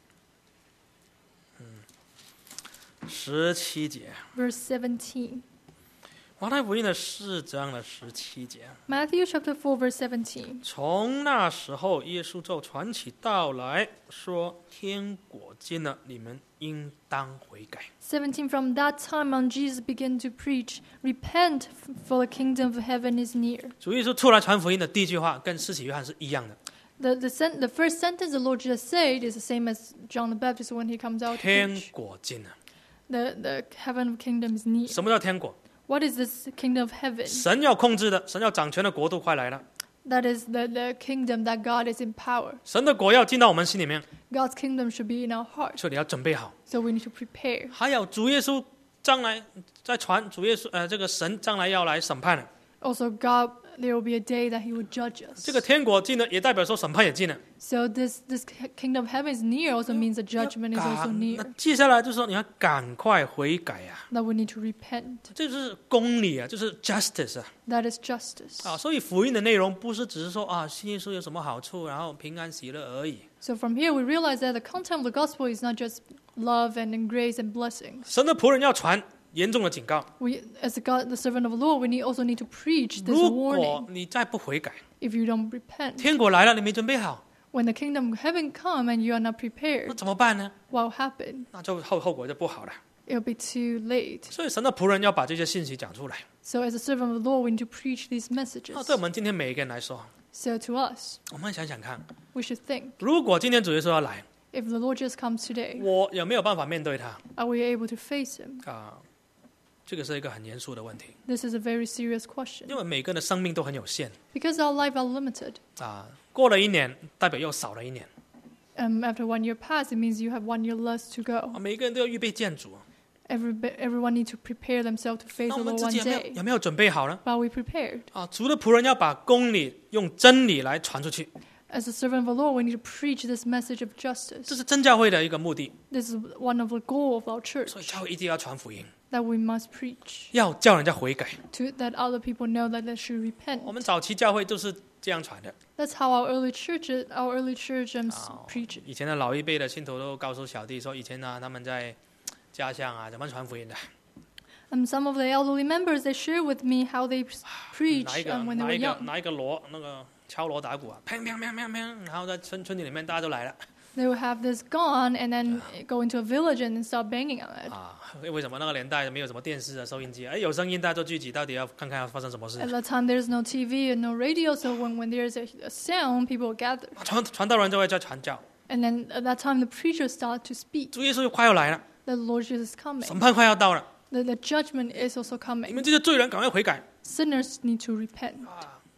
17节， verse 17. 马太福音的4章的17节。 Matthew chapter 4, verse 17. 从那时候，耶稣就传起道来说：“天国近了，你们应当悔改。” 17. From that time on, Jesus began to preach, repent, for the kingdom of heaven is near. 主耶稣出来传福音的第一句话，跟施洗约翰是一样的。 The first sentence the Lord just said is the same as John the Baptist when he comes out to 天 preach. 国近了。 The heaven of kingdom is near. 什么叫天国？ What is this kingdom of heaven? 神要控制的，神要掌权的国度快来了。 That is the kingdom that God is in power. 神的国要进到我们心里面， God's kingdom should be in our heart. 所以你要准备好。 So we need to prepare. 还有主耶稣将来在传，主耶稣这个神将来要来审判了。 Also, God, there will be a day that He will judge us. 这个天国近了，也代表说审判也近了。 So this kingdom of heaven is near also means the judgment is also 那 near. 接下来就是说你要赶快悔改啊， That we need to repent. 这就是公理啊，就是 justice 啊。 That is justice. 所以福音的内容不是只是说啊，信耶稣有什么好处，然后平安喜乐而已。 So from here we realize that the content of the gospel is not just love and grace and blessings. 神的仆人要传严重的警告， We, as the servant of the Lord, we also need to preach this 如果 warning. 你再不悔改， If you don't repent, 天国来了，你没准备好， when the kingdom of heaven come and you are not 那 prepared, 怎么办呢？ what will happen? 那就后果就不好了。 It'll be too late. 所以神的仆人要把这些信息讲出来。 So as a servant of the Lord, we need to preach these messages. 对我们今天每一个人来说， So to us, 我们想想看， we should think, 如果今天主耶稣要来， if the Lord just comes today, 我有没有办法面对他？ are we able to face him? 这个是一个很严肃的问题， This is a very serious question. 因为每个人的生命都很有限 Because our life are limited. 过了1年，代表又少了1年。 After 1 year passed, it means you have 1 year less to go. 每一个人都要预备见主。 Everyone needs to prepare themselves to face 那 the 我们 Lord 自 one 己 day. 有没有准备好呢？ But are we prepared? 主的仆人要把公理用真理来传出去， As a servant of the Lord, we need to preach this message of 这 justice. 是真教会的一个目的。 This is one of the goal of our 所以 church, 教会一定要传福音， that we must preach, 要叫人家悔改。 that other people know that they should 我 repent. 们早期教会就是这样传的。 That's how our early church preach it. 以前的老一辈的信徒都告诉小弟说，以前呢他们在家乡怎么传福音的。 Some of the elderly members, they share with me how they preach 拿一个 when they were young. 拿一个锣，那个敲锣打鼓啊，砰砰砰砰砰，然后在村里面大家都来了。 They will have this gone and then go into a village and start banging on it. 为什么那个年代没有什么电视收音机？有声音大家就聚集，到底要看看要发生什么事 At。that time, there's no TV and no radio, so when there's a sound, people will gather. 传道人就会在传教。 And then at that time, the preachers start to speak. 主耶稣快要来了， The Lord Jesus is 审 coming. 判快要到了， The judgment is also 你 coming. 们这些罪人赶快悔改。 Sinners need to repent.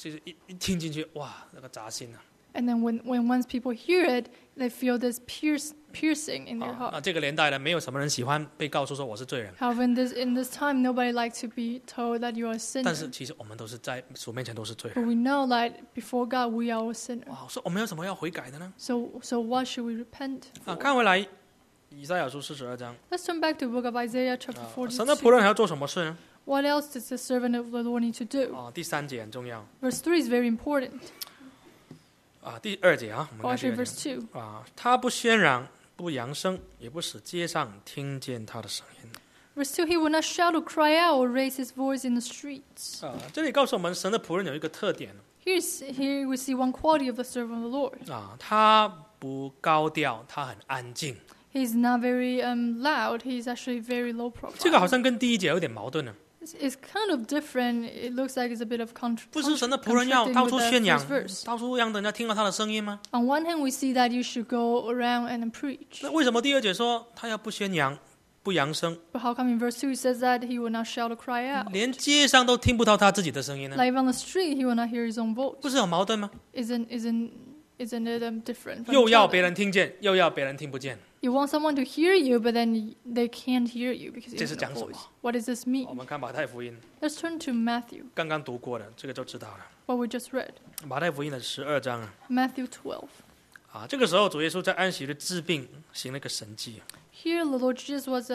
就是一听进去，哇，那个扎心啊！ And then when once people hear it, they feel this piercing in their 那 heart. 这个年代呢，没有什么人喜欢被告诉说我是罪人， However, in this time, nobody likes to be told that you are a 但 sinner. 是其实我们都是在主面前都是罪人。 But we know that before God, we are a sinner. 哇，说我们有什么要悔改的呢？ So what should we repent 啊， for? 看回来，以赛亚书42章， Let's turn back to the book of Isaiah, chapter 神的 42. 仆人还要做什么事呢？ What else does the servant of the Lord need to do? 第3节很重要。 Verse 3 is very important. 第2节啊，我们 Or 看第 actually, 2 verse 节 2. 他不喧嚷，不扬声，也不使街上听见他的声音。 Verse 2, he will not shout or cry out or raise his voice in the streets. 这里告诉我们，神的仆人有一个特点 Here we see one quality of the servant of the Lord. 他不高调，他很安静。 He's not very loud. He's actually very low 这个好 profile. 像跟第1节有点矛盾呢。 It's kind of different. It looks like it's a bit of 不是神的仆人要 contradicting 到 with 处 the 宣扬 first，verse. 到处让人家听到他的声音吗？ On one hand, we see that you should go around and preach. 那为什么第2节说他要不宣扬、不扬声， But how come in verse 2 it says that he will not shout or cry out? 连街上都听不到他自己的声音呢？ Like on the street, he will not hear his own voice. 不是有矛盾吗？ Isn't it different? from 又 each 要 other? 别人听见，又要别人听不见。 You want someone to hear you, but then they can't hear you because 这 you 是 have 讲 no 什么？ voice. What does this 我 mean? 们看马太福音， Let's turn to Matthew, 刚刚读过的，这个就知道了。 what we just read. 马太福音的12章啊， Matthew 12. 这个时候主耶稣在安息日治病，行了一个神迹。 Here, the Lord Jesus was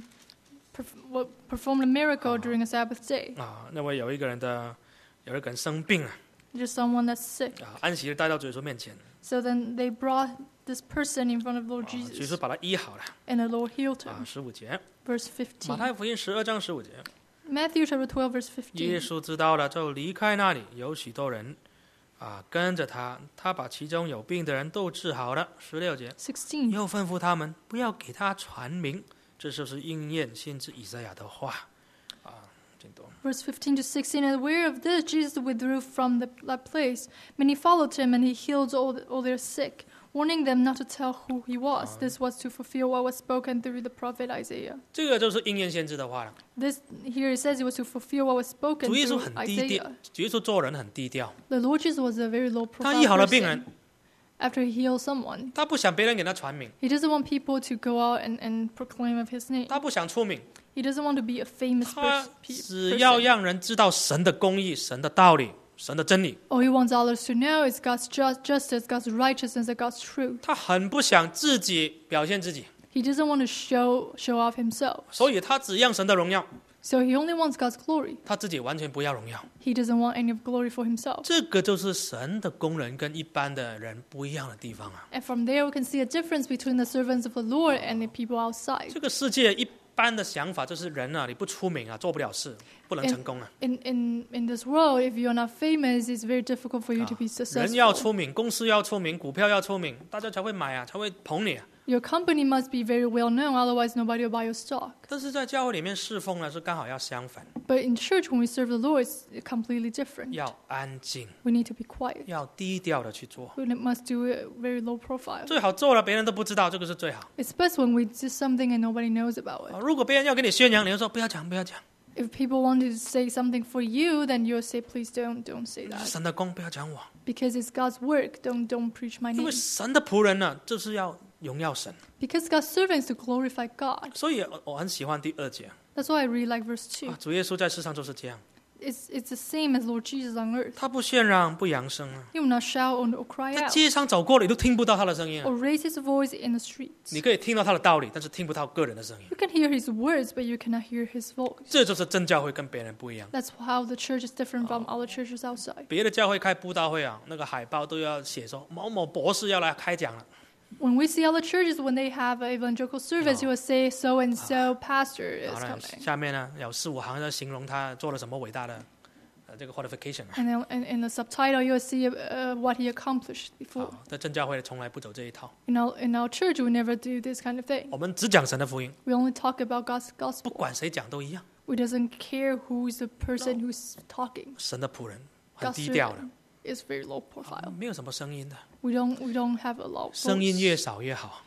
performed a miracle during a Sabbath day. 那位有一个人生病了， Just someone that's sick. 安息日带到主耶稣面前， So then they brought this person in front of Lord 主耶稣 Jesus, 把他医好了。 and the Lord healed him. 15节， Verse 马 15. 太福音12章15节， Matthew chapter 12, verse 耶 15. 稣知道了，就离开那里，有许多人跟着他，他把其中有病的人都治好了。16节， 16. 又吩咐他们不要给他传名，这就是应验先知以赛亚的话。挺多。 Verse 15 to 16. And aware of this, Jesus withdrew from that place. Many followed him, and he healed all their sick, warning them not to tell who he was. This was to fulfill what was spoken through the prophet Isaiah. 这个就是应验先知的话了。 This here it says it was to fulfill what was spoken 主耶稣 through 很低调 Isaiah.， 主耶稣做人很低调。 The Lord Jesus was a very low 他医好 profile 了病人， person. After he healed someone, 他不想别人给他传名， he doesn't want people to go out and proclaim of his name. 他不想出名， He doesn't want to be a famous 他 person. 只要让人知道神的公义、神的道理、神的真理。 All he wants others to know is God's justice, God's righteousness, and God's truth. 他很不想自己表现自己， He doesn't want to show off himself. 所以他只让神的荣耀， So he only wants God's glory. 他自己完全不要荣耀。 He doesn't want any of glory for himself. 这个就是神的工人跟一般的人不一样的地方啊！ And from there we can see a difference between the servants of the Lord and the people outside. 这个世界一般的想法就是人啊，你不出名啊，做不了事，不能成功啊。 In this world, if you're not famous, it's very difficult for you to be 人要 successful. 出名，公司要出名，股票要出名，大家才会买啊，才会捧你啊。 Your company must be very well known, otherwise nobody will buy your stock. 但是在教会里面侍奉呢，是刚好要相反， But in church, when we serve the Lord, it's completely different. 要安静， We need to be quiet. 要低调的去做， We must do it very low profile. 最好做了别人都不知道，这个是最好。 It's best when we do something and nobody knows about it. 如果别人要给你宣扬，你就说不要讲，不要讲， If people want to say something for you, then you'll say, please don't say 是 that. 神的工，不要讲我。 Because it's God's work. Don't preach my 因 name. 为神的仆人呢，就是要荣耀神， Because God's servants to glorify God. 所以我很喜欢第2节 That's why I really like verse 2. 主耶稣在世上就是这样， It's the same as Lord Jesus on earth. 他不喧嚷，不扬声啊， He will not shout or cry 在 out 街上走过了，你都听不到他的声音啊。 or raise his voice in the streets. 你可以听到他的道理，但是听不到个人的声音。 You can hear his words, but you cannot hear his voice. 这就是真教会跟别人不一样。 That's how the church is different from other churches outside. 别的教会开布道会啊，那个海报都要写说某某博士要来开讲了。 When we see other churches, when they have an evangelical service, you will say so and so pastor is 好了， coming. 下面呢有4、5行在形容他做了什么伟大的这个 qualification 啊。 And then in the subtitle, you will see what he accomplished before. 在真教会从来不走这一套， In our church, we never do this kind of thing. 我们只讲神的福音， We only talk about God's 不 gospel. 管谁讲都一样。 We doesn't care who's the person who's talking. 神的仆人很 God's 低调的， servant is very low profile. 没有什么声音的， We don't have a loud 声音 voice. 越少越好，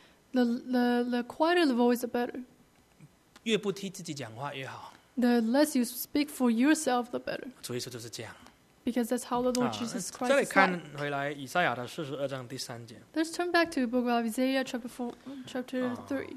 The quieter the voice, the better. 越不替自己讲话越好。 The less you speak for yourself, the better. 主耶稣就是这样， because that's how the Lord Jesus 再 Christ 来 is 看 like. 回来以赛亚的42章第3节 Let's turn back to the book of Isaiah, chapter 3,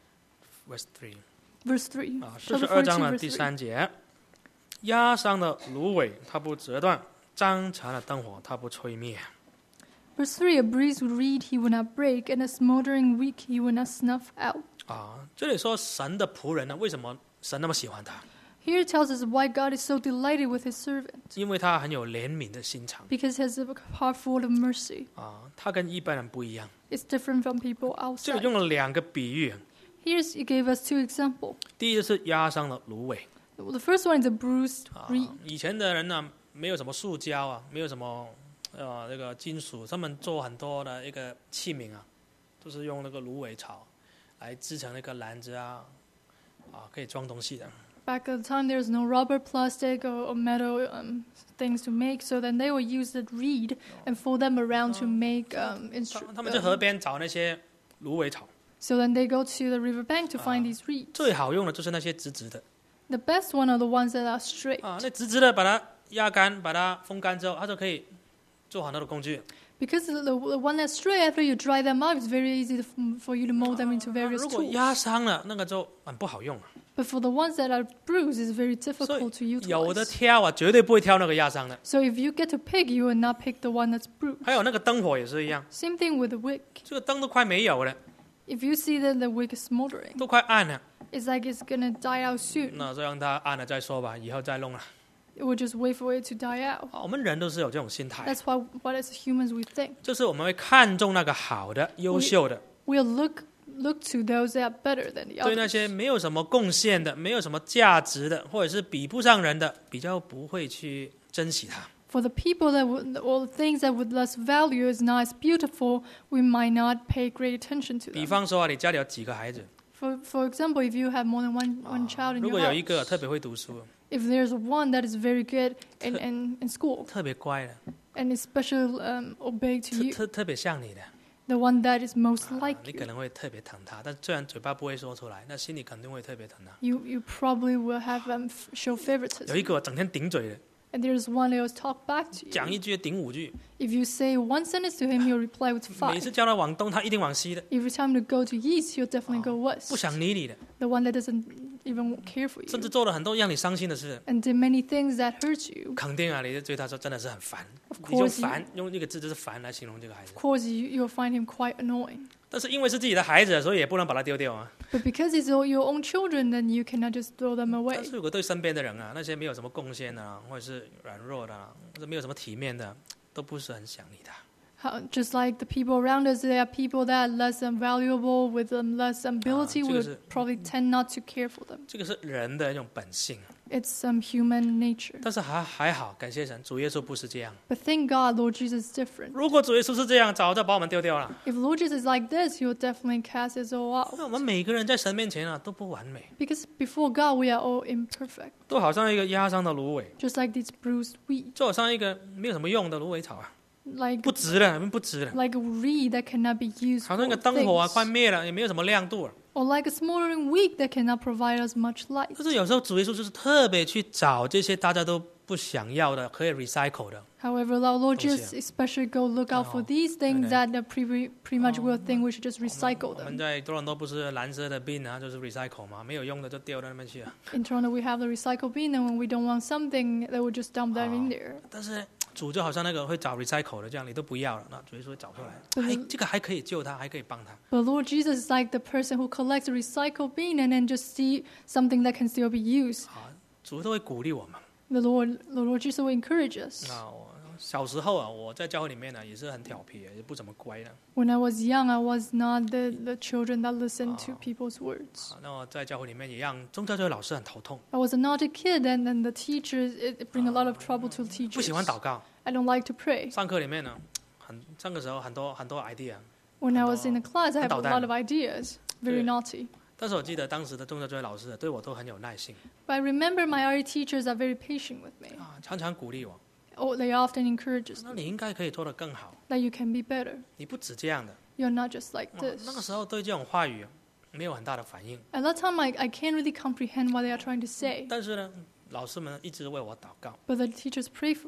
verse 3 verse 3. 42 Chapter 章 42, 的 verse 第 3. 3节，压伤的芦苇它不折断，张残的灯火它不吹灭。 Verse 3, a bruised reed he will not break, and a smoldering wick he will not snuff out. 这里说神的仆人呢，为什么神那么喜欢他？ Here it tells us why God is so delighted with his servant, 因为他很有怜悯的心肠 because he has a heart full of mercy. 他跟一般人不一样。 It's different from people 这里 outside. 用了2个比喻， Here's he gave us 2 examples. 第一就是压伤的芦苇 The first one is a bruised reed. 以前的人呢，没有什么塑胶没有什么那个金属，他们做很多的一个器皿都是用那个芦苇草来制成那个篮子可以装东西的。 Back at the time, there was no rubber, plastic, or metal things to make, so then they would use the reed and fold them around to make 他们去河边找那些芦苇草， So then they go to the riverbank to find these reeds. 最好用的就是那些直直的 The best one are the ones that are straight. 那直直的把它压干，把它风干之后，它就可以做很多的工具。 Because the one that's straight, after you dry them out, it's very easy for you to mold them into various 如果压 tools. 伤了，那个就很不好用 But for the ones that are bruised, it's very 所 difficult to 以有的 utilize. 挑绝对不会挑那个压伤的。 So if you get to pick, you will not pick the one that's bruised. 还有那个灯火也是一样， Same thing with the wick. 这个灯都快没有了， If you see that the wick is smoldering, 都快暗了， it's like it's gonna die out soon. 那就让它暗了再说吧，以后再弄了。 It will just wait for it to die out. 我们人都是有这种心态， That's what as humans we think. 就是我们会看重那个好的、优秀的， We'll look to those that are better than the 对那 others. 些没有什么贡献的、没有什么价值的，或者是比不上人的，比较不会去珍惜它。 For the people that would, or things that would less value is not as beautiful, we might not pay great attention to 比 them. 方说你家里有几个孩子， For example, if you have more than one child in 如 your 果有一个 house, 特别会读书、 if there's one that is very good in school 特别乖的、 and especially obey to you, 特别像你的， the one that is most like 你 you, 可能会特别疼他，但虽然嘴巴不会说出来，那心里肯定会特别疼他。 you probably will have show 有 favoritism. 一个整天顶嘴的， And there's one that will talk back to 讲 you. 一句顶5句， If you say one sentence to him, he'll reply with 每 5. 次叫他往东，他一定往西的， Every time to go to east, he'll definitely go 不 west. 想理你的， The one that doesn't even care for 甚至 you. 做了很多让你伤心的事， And did many things that hurt you. 肯定你就对他说真的是很烦， Of 你就 course, 烦，用一个字就是烦来形容这个孩子 Of。course, you'll find him quite annoying. 但是因为是自己的孩子，所以也不能把他丢掉啊。 But because it's all your own children, then you cannot just throw them 但 away. 是如果对身边的人那些没有什么贡献的或者是软弱的或者没有什么体面的，都不是很想理他。 Just like the people around us, there are people that are less valuable with less ability. 这 We 个是 would probably tend not to care for them. 这个是人的一种本性， It's human nature. 但是还好，感谢神，主耶稣不是这样。 But thank God, Lord Jesus is different. 如果主耶稣是这样，早就把我们丢掉了。 If Lord Jesus is like this, He will definitely cast us all out. 我们每个人在神面前都不完美， Because before God, we are all imperfect. 都好像一个压伤的芦苇， Just like these bruised wheat. 就好像一个没有什么用的芦苇草 Like 不值了，不值了。 a reed that cannot be used 好 for 像一个灯火快 things. 灭了，也没有什么亮度了。 Or like a smoldering wick that cannot provide us much light. 但是有时候主耶稣就是特别去找这些大家都不想要的，可以 recycle 的。 However, our Lord 东西。 Jesus especially go look out for 哦， these 对， things 对。 that pretty much will think we should just recycle 我们 them. 在多伦多不是蓝色的 bin 就是 recycle 嘛，没有用的就丢到那边去了。 In Toronto, we have the recycle bin, and when we don't want something, they will just dump that in 哦。 there. 但是主就好像那个会找 recycle 的这样，你都不要了，那主耶稣会找出来，这个还可以救他，还可以帮他。 But Lord Jesus is like the person who collects a recycle bin and then just see something that can still be used. 主都会鼓励我们。 The Lord Jesus will encourage us. 我小时候我在教会里面也是很调皮，也不怎么乖的。 When I was young, I was not the children that listened to people's words. 那我在教会里面也让宗教教会老师很头痛， I was a naughty kid, and then the teachers, it bring a lot of trouble to 不 teachers. 喜欢祷告。 I don't like to pray. 上课里面上课时候很多 idea， When I was in the class, I have a 很捣蛋。 lot of ideas. Very 对。 naughty. 但是我记得当时的宗教教会老师对我都很有耐心 But I remember my RE teachers are very patient with me. 常常鼓励我。 Oh, they often encourage us 那你应该可以做得更好， that you can be better. 你不止这样的。 You're not just like 那个 this. 时候对这种话语没有很大的反应， At that time, I can't really comprehend what they are trying to say. 但是呢，老师们一直为我祷告。 But the teachers pray for me.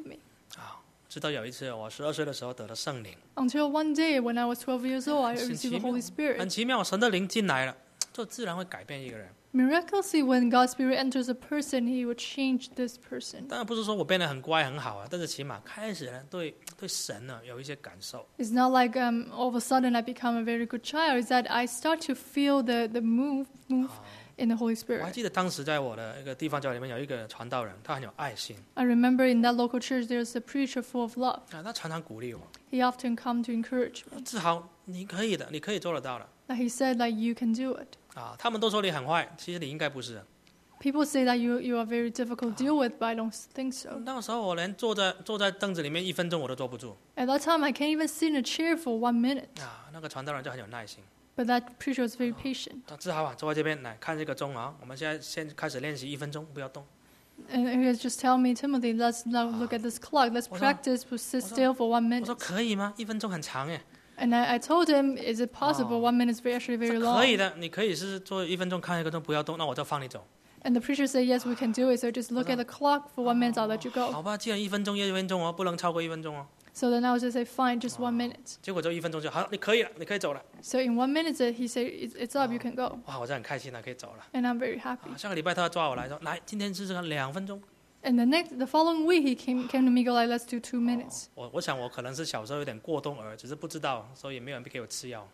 直到有一次我12岁的时候得了圣灵， Until one day when I was 12 years old, I 很 received 奇 the 妙 Holy Spirit. 很奇妙，神的灵进来了，就自然会改变一个人。 Miraculously, when God's Spirit enters a person, He would change this person. 当然不是说我变得很乖很好啊，但是起码开始呢对神呢有一些感受。 It's not like all of a sudden I become a very good child. It's that I start to feel the move in the Holy 我还 Spirit. 记得当时在我的一个地方教会里面有一个传道人，他很有爱心 I remember in that local church there's a preacher full of love. 他常常鼓励我， He often come to encourage me. 志豪你可以的，你可以做得到的 That he said like you can do it. 他们都说你很坏，其实你应该不是。 People say that you are very difficult to deal with, but I don't think so. 那个时候我连坐在凳子里面1分钟我都坐不住 At that time, I can't even sit in a chair for 1 minute. 那个传道人就很有耐心。 But that preacher was very patient. 志豪坐在这边来看这个钟啊，我们先开始练习1分钟，不要动。 And he was just telling me, Timothy, let's now look at this clock. Let's practice to sit still for 1 我 minute. 说可以吗？1分钟很长耶。 And I told him, is it possible? 1 minute is actually very 说可以 long. 的，你可以是做1分钟，看1个钟不要动，那我就放你走。 And the preacher said, yes, we can do it. So just look at the clock for 1 minute. I'll let you go. 好吧，既然1分钟1分钟哦，不能超过1分钟哦。 So then I was just say, fine, just 1 minute. 结果就1分钟就好，你可以了，你可以走了。 So in 1 minute, he said, it's up, you can go. 哇，我真的很开心了，可以走了。 And I'm very happy. 下个礼拜他要抓我来说，来，今天试试看2分钟。 And the following week, he came to me, go like, let's do 2 minutes. 我想我可能是小时候有点过动儿，只是不知道，所以没有人给我吃药。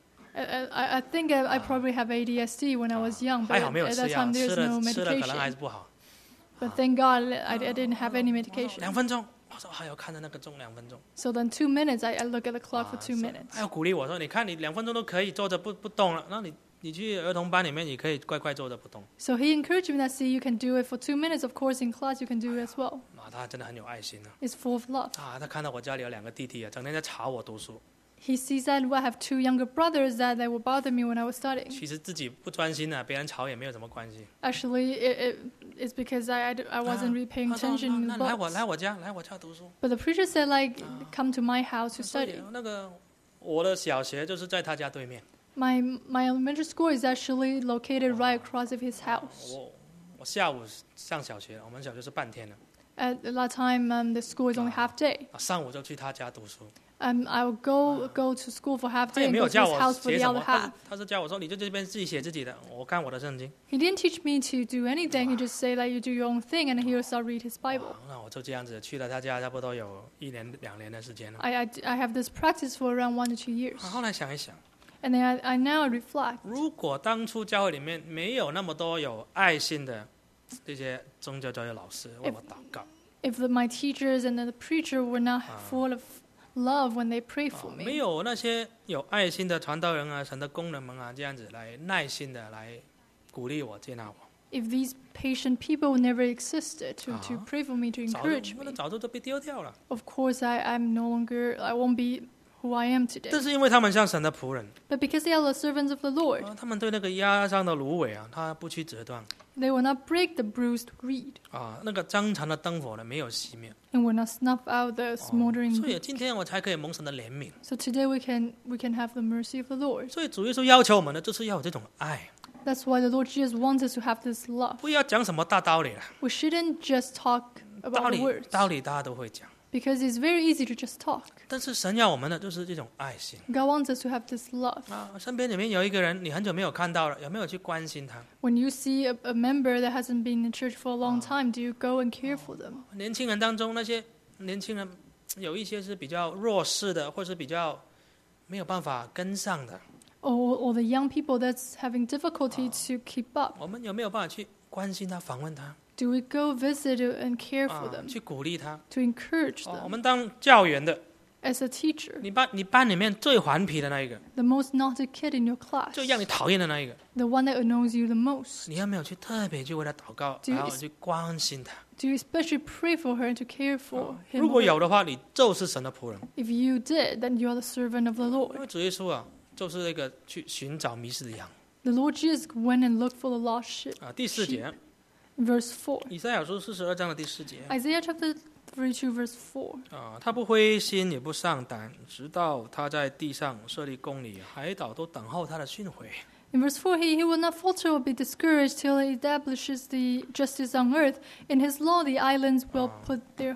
I think I probably have ADSD when I was young, 还 but 好没有 at 吃 that 药， time 吃 there's no 了可能还 medication. 是不好。 But thank God I didn't have any 2 medication. 分钟，我说还要看着那个钟2分钟。 So then 2 minutes, I look at the clock for 2 minutes. 他要鼓励我说，你看你2分钟都可以坐着不动了，那你去儿童班里面，你可以乖乖坐着不动。 So he encouraged me that, see, you can do it for 2 minutes. Of course, in class, you can do it as well. 他真的很有爱心啊！ It's full of love. 他看到我家里有2个弟弟啊，整天在吵我读书。 He sees that I have 2 younger brothers that would bother me when I was studying. 其实自己不专心啊，别人吵也没有什么关系。 Actually, it's because I wasn't really paying 他说 attention in 那 the 来 books. 我家读书。 But the preacher said, like, come to my house to 所以 study. 那个我的小学就是在他家对面。 My elementary school is actually located right across of his house. 我下午上小学，我们小学是半天的。 At that time, the school is only half day. 上午就去他家读书。 I would go to school for half 他 day 也 and 没 go 有 to 叫 his 我 house for 写 the 什 other 么， half. 他是叫我说你就这边自己写自己的，我看我的圣经。 He didn't teach me to do anything. He just say that you do your own thing, and he would start read his Bible. 那我就这样子去了他家，差不多有1年2年的时间了。 I have this practice for around 1 to 2 years. 后来想一想， And then I now reflect. 如果当初教会里面没有那么多有爱心的这些宗教教育老师为我祷告， If my teachers and the preacher were not full of love when they pray for 没 me, 有那些有爱心的传道人啊、神的工人们啊，这样子来耐心的来鼓励我、接纳我， if these patient people never existed to pray for me, to 早 encourage 就 me, 早就被丢掉了。 of course I won't be who I am today. 但是因为他们像神的仆人， But because they are the servants of the Lord, 他们对那个压伤的芦苇啊，他不去折断 they will not break the bruised reed 那个张残的灯火呢没有熄灭， and will not snuff out the smoldering 所以 wick. 今天我才可以蒙神的怜悯。 So today we can have the mercy of the Lord. 所以主耶稣要求我们的就是要有这种爱， That's why the Lord Jesus wants us to have this love. 不要讲什么大道理了， We shouldn't just talk 道 about the 理 words 道理大家都会讲， because it's very easy to just talk. 但是神要我们的就是这种爱心 God wants us to have this love. 身边里面有一个人你很久没有看到了，有没有去关心他？ When you see a member that hasn't been in church for a long time, do you go and care for them? 年轻人当中那些年轻人有一些是比较弱势的，或是比较没有办法跟上的， Or the young people that's having difficulty to keep up? 我们有没有办法去关心他、访问他？ Do we go visit and care for them, 去鼓励他？ to encourage 我 them? 们当教员的， As a teacher, 你班里面最顽皮的那一个， the most naughty kid in your class, 最让你讨厌的那一个， the one that annoys you the most, 你有没有去特别去为他祷告， Do you 然后去关心他？ do you especially pray for her and to care for 如 him? 果有的话，你就是神的仆人。 If you did, then you are the servant of the 因 Lord. 为主耶稣啊，就是那个去寻找迷失的羊 The Lord Jesus went and looked for the lost sheep. 第4节， Verse 4. 以赛亚书42章的第4节 Isaiah chapter 32, verse 4. 他不灰心也不丧胆，直到他在地上设立公理，海岛都等候他的训诲。 In verse 4, he will not falter or be discouraged till he establishes the justice on earth. In his law, the islands will put their hope.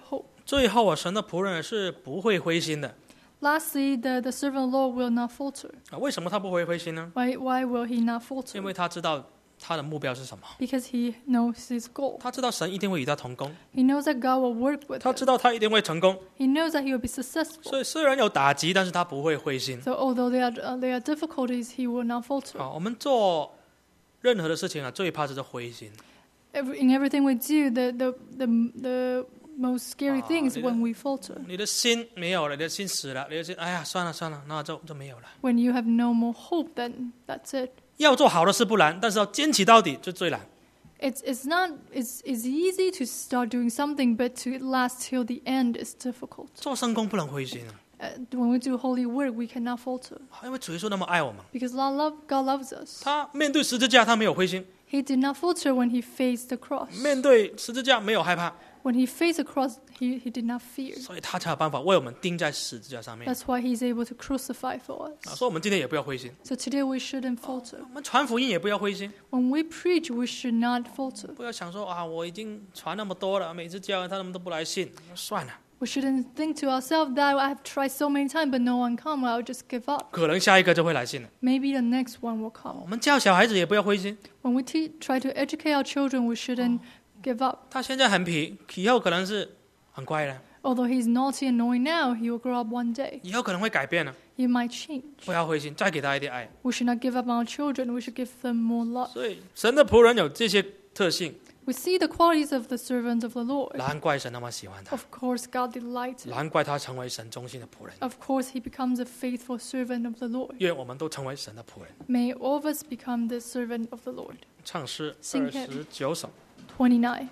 最后啊，神的仆人是不会灰心的 Lastly, the servant of the Lord will not falter. 啊。为什么他不会灰心呢？ Why will he not 因 falter? 为他知道他的目标是什么， Because he knows his goal. 他知道神一定会与他同工， He knows that God will work with 他 him. 知道他一定会成功。 He knows that he will be successful. 所以虽然有打击，但是他不会灰心 So although there are difficulties, he will not falter. 啊。我们做任何的事情啊，最怕就是灰心。 In everything we do, the most scary thing is when we falter. 你的心没有了，你的心死了，你的心哎呀算了算了，那就没有了。 When you have no more hope, then that's it. 要做好的事不难，但是要坚持到底就最难。 It's easy to start doing something, but to last till the end is difficult. 做圣工不能灰心啊， When we do holy work, we cannot falter 因为主耶稣那么爱我们， because God loves us. 他面对十字架他没有灰心， He did not falter when he faced the cross. 面对十字架没有害怕， When he faced the cross, he did not fear. 所以他才有办法为我们钉在十字架上面。 That's why he's able to crucify for 啊， us. 所以我们今天也不要灰心， So today we shouldn't falter. 我们传福音也不要灰心， When we preach, we should not falter. 不要想说啊，我已经传那么多了，每次教他们都不来信，那算了， We shouldn't think to ourselves that I have tried so many times, but no one come. I'll just give up. 可能下一个就会来信了。 Maybe the next one will 我 come. 们教小孩子也不要灰心， When we try to educate our children, we shouldn't give up. 他现在很皮，以后可能是很乖的， Although he's naughty and annoying now, he will grow up one day. 以后可能会改变了， He might change. 不要灰心，再给他一点爱。 We should not give up on our children. We should give them more love. 所以神的仆人有这些特性， We see the qualities of the servants of the Lord. 难怪神那么喜欢他， Of course, God delights him. 难怪他成为神忠心的仆人。 Of course, he becomes a faithful servant of the Lord. 愿我们都成为神的仆人。 May all of us become the servant of the Lord. 唱诗 Sing hymn. 29首。 29.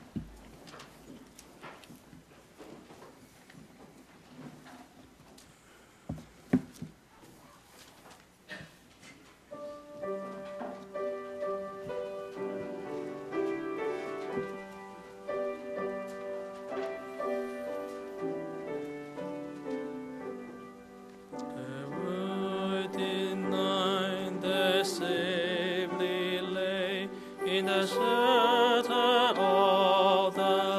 In the shelter of the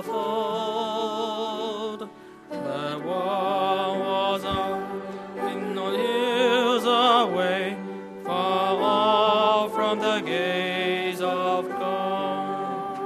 fold, the wall was on hills away, far off from the gaze of God.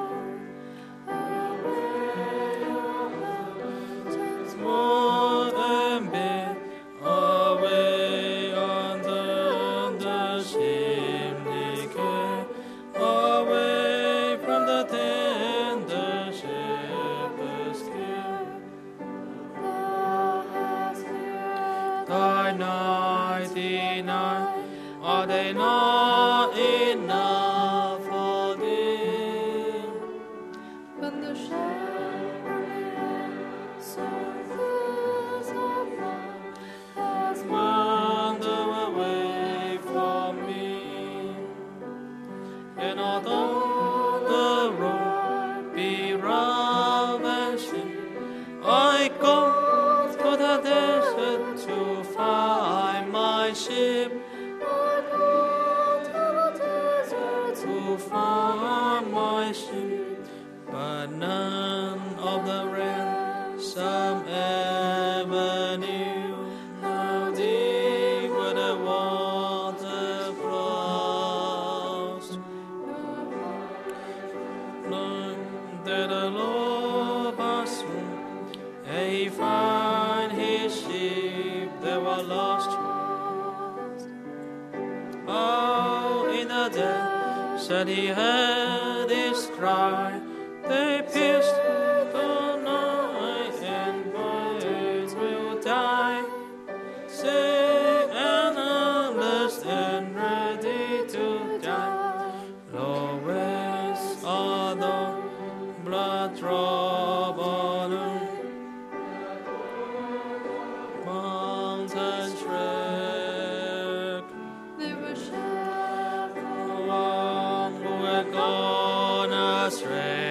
Small and big, away under the chimney gate, away from the tender shepherd's care. Thy 99, are they not enough for thee? When the shepherd surface of mine has Wander away from me, and although the road be rough and steep, I go to the desert to find my sheep, to find my sheep, but none of the ransom ever knew how deep were the water crossed. None that the Lord passed through, and he found his sheep that were lost. Oh, in the desert he heard his cry. They pierced the night, and birds will die. Sick and helpless and ready to die. Lowest are the blood drop on earth. Mountain trek. They were shepherds. One who had gone astray.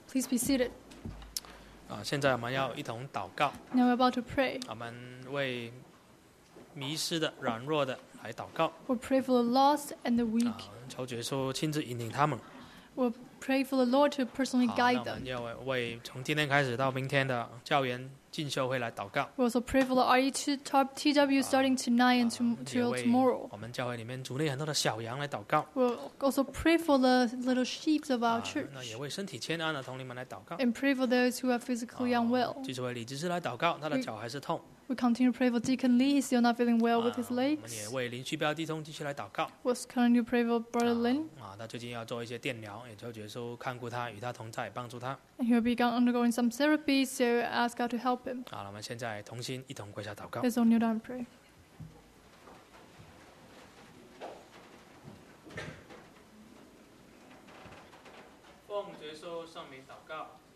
Please be seated. 现在我们要一同祷告， Now we're about to pray. 我们为迷失的、软弱的来祷告。 We'll pray for the lost and the weak. 求主耶稣亲自引领他们。 We'll pray for the Lord to personally 好，那 guide 我 them. 们要为从今天开始到明天的教员进修会来祷告。 We also pray for the RE2 top TW starting tonight and 也 till 为 tomorrow. 我们教会里面组内很多的小羊来祷告。 We'll also pray for the little sheep of our 那 church 也为身体欠安的同龄们来祷告。 and pray for those who are physically unwell. 继续为李执事来祷告，他的脚还是痛。 We continue to pray for Deacon Lee. He's still not feeling well with his 我们也 legs. 为林旭标弟兄继续来祷告。 We'll continue to pray for Brother Lin. 他最近要做一些电疗，也求耶稣看顾他，与他同在，帮助他。 And he'll be undergoing some therapy, so ask God to help him. 好，那我们现在同心一同跪下祷告。 Let's all kneel down and pray. 奉耶稣圣名祷告。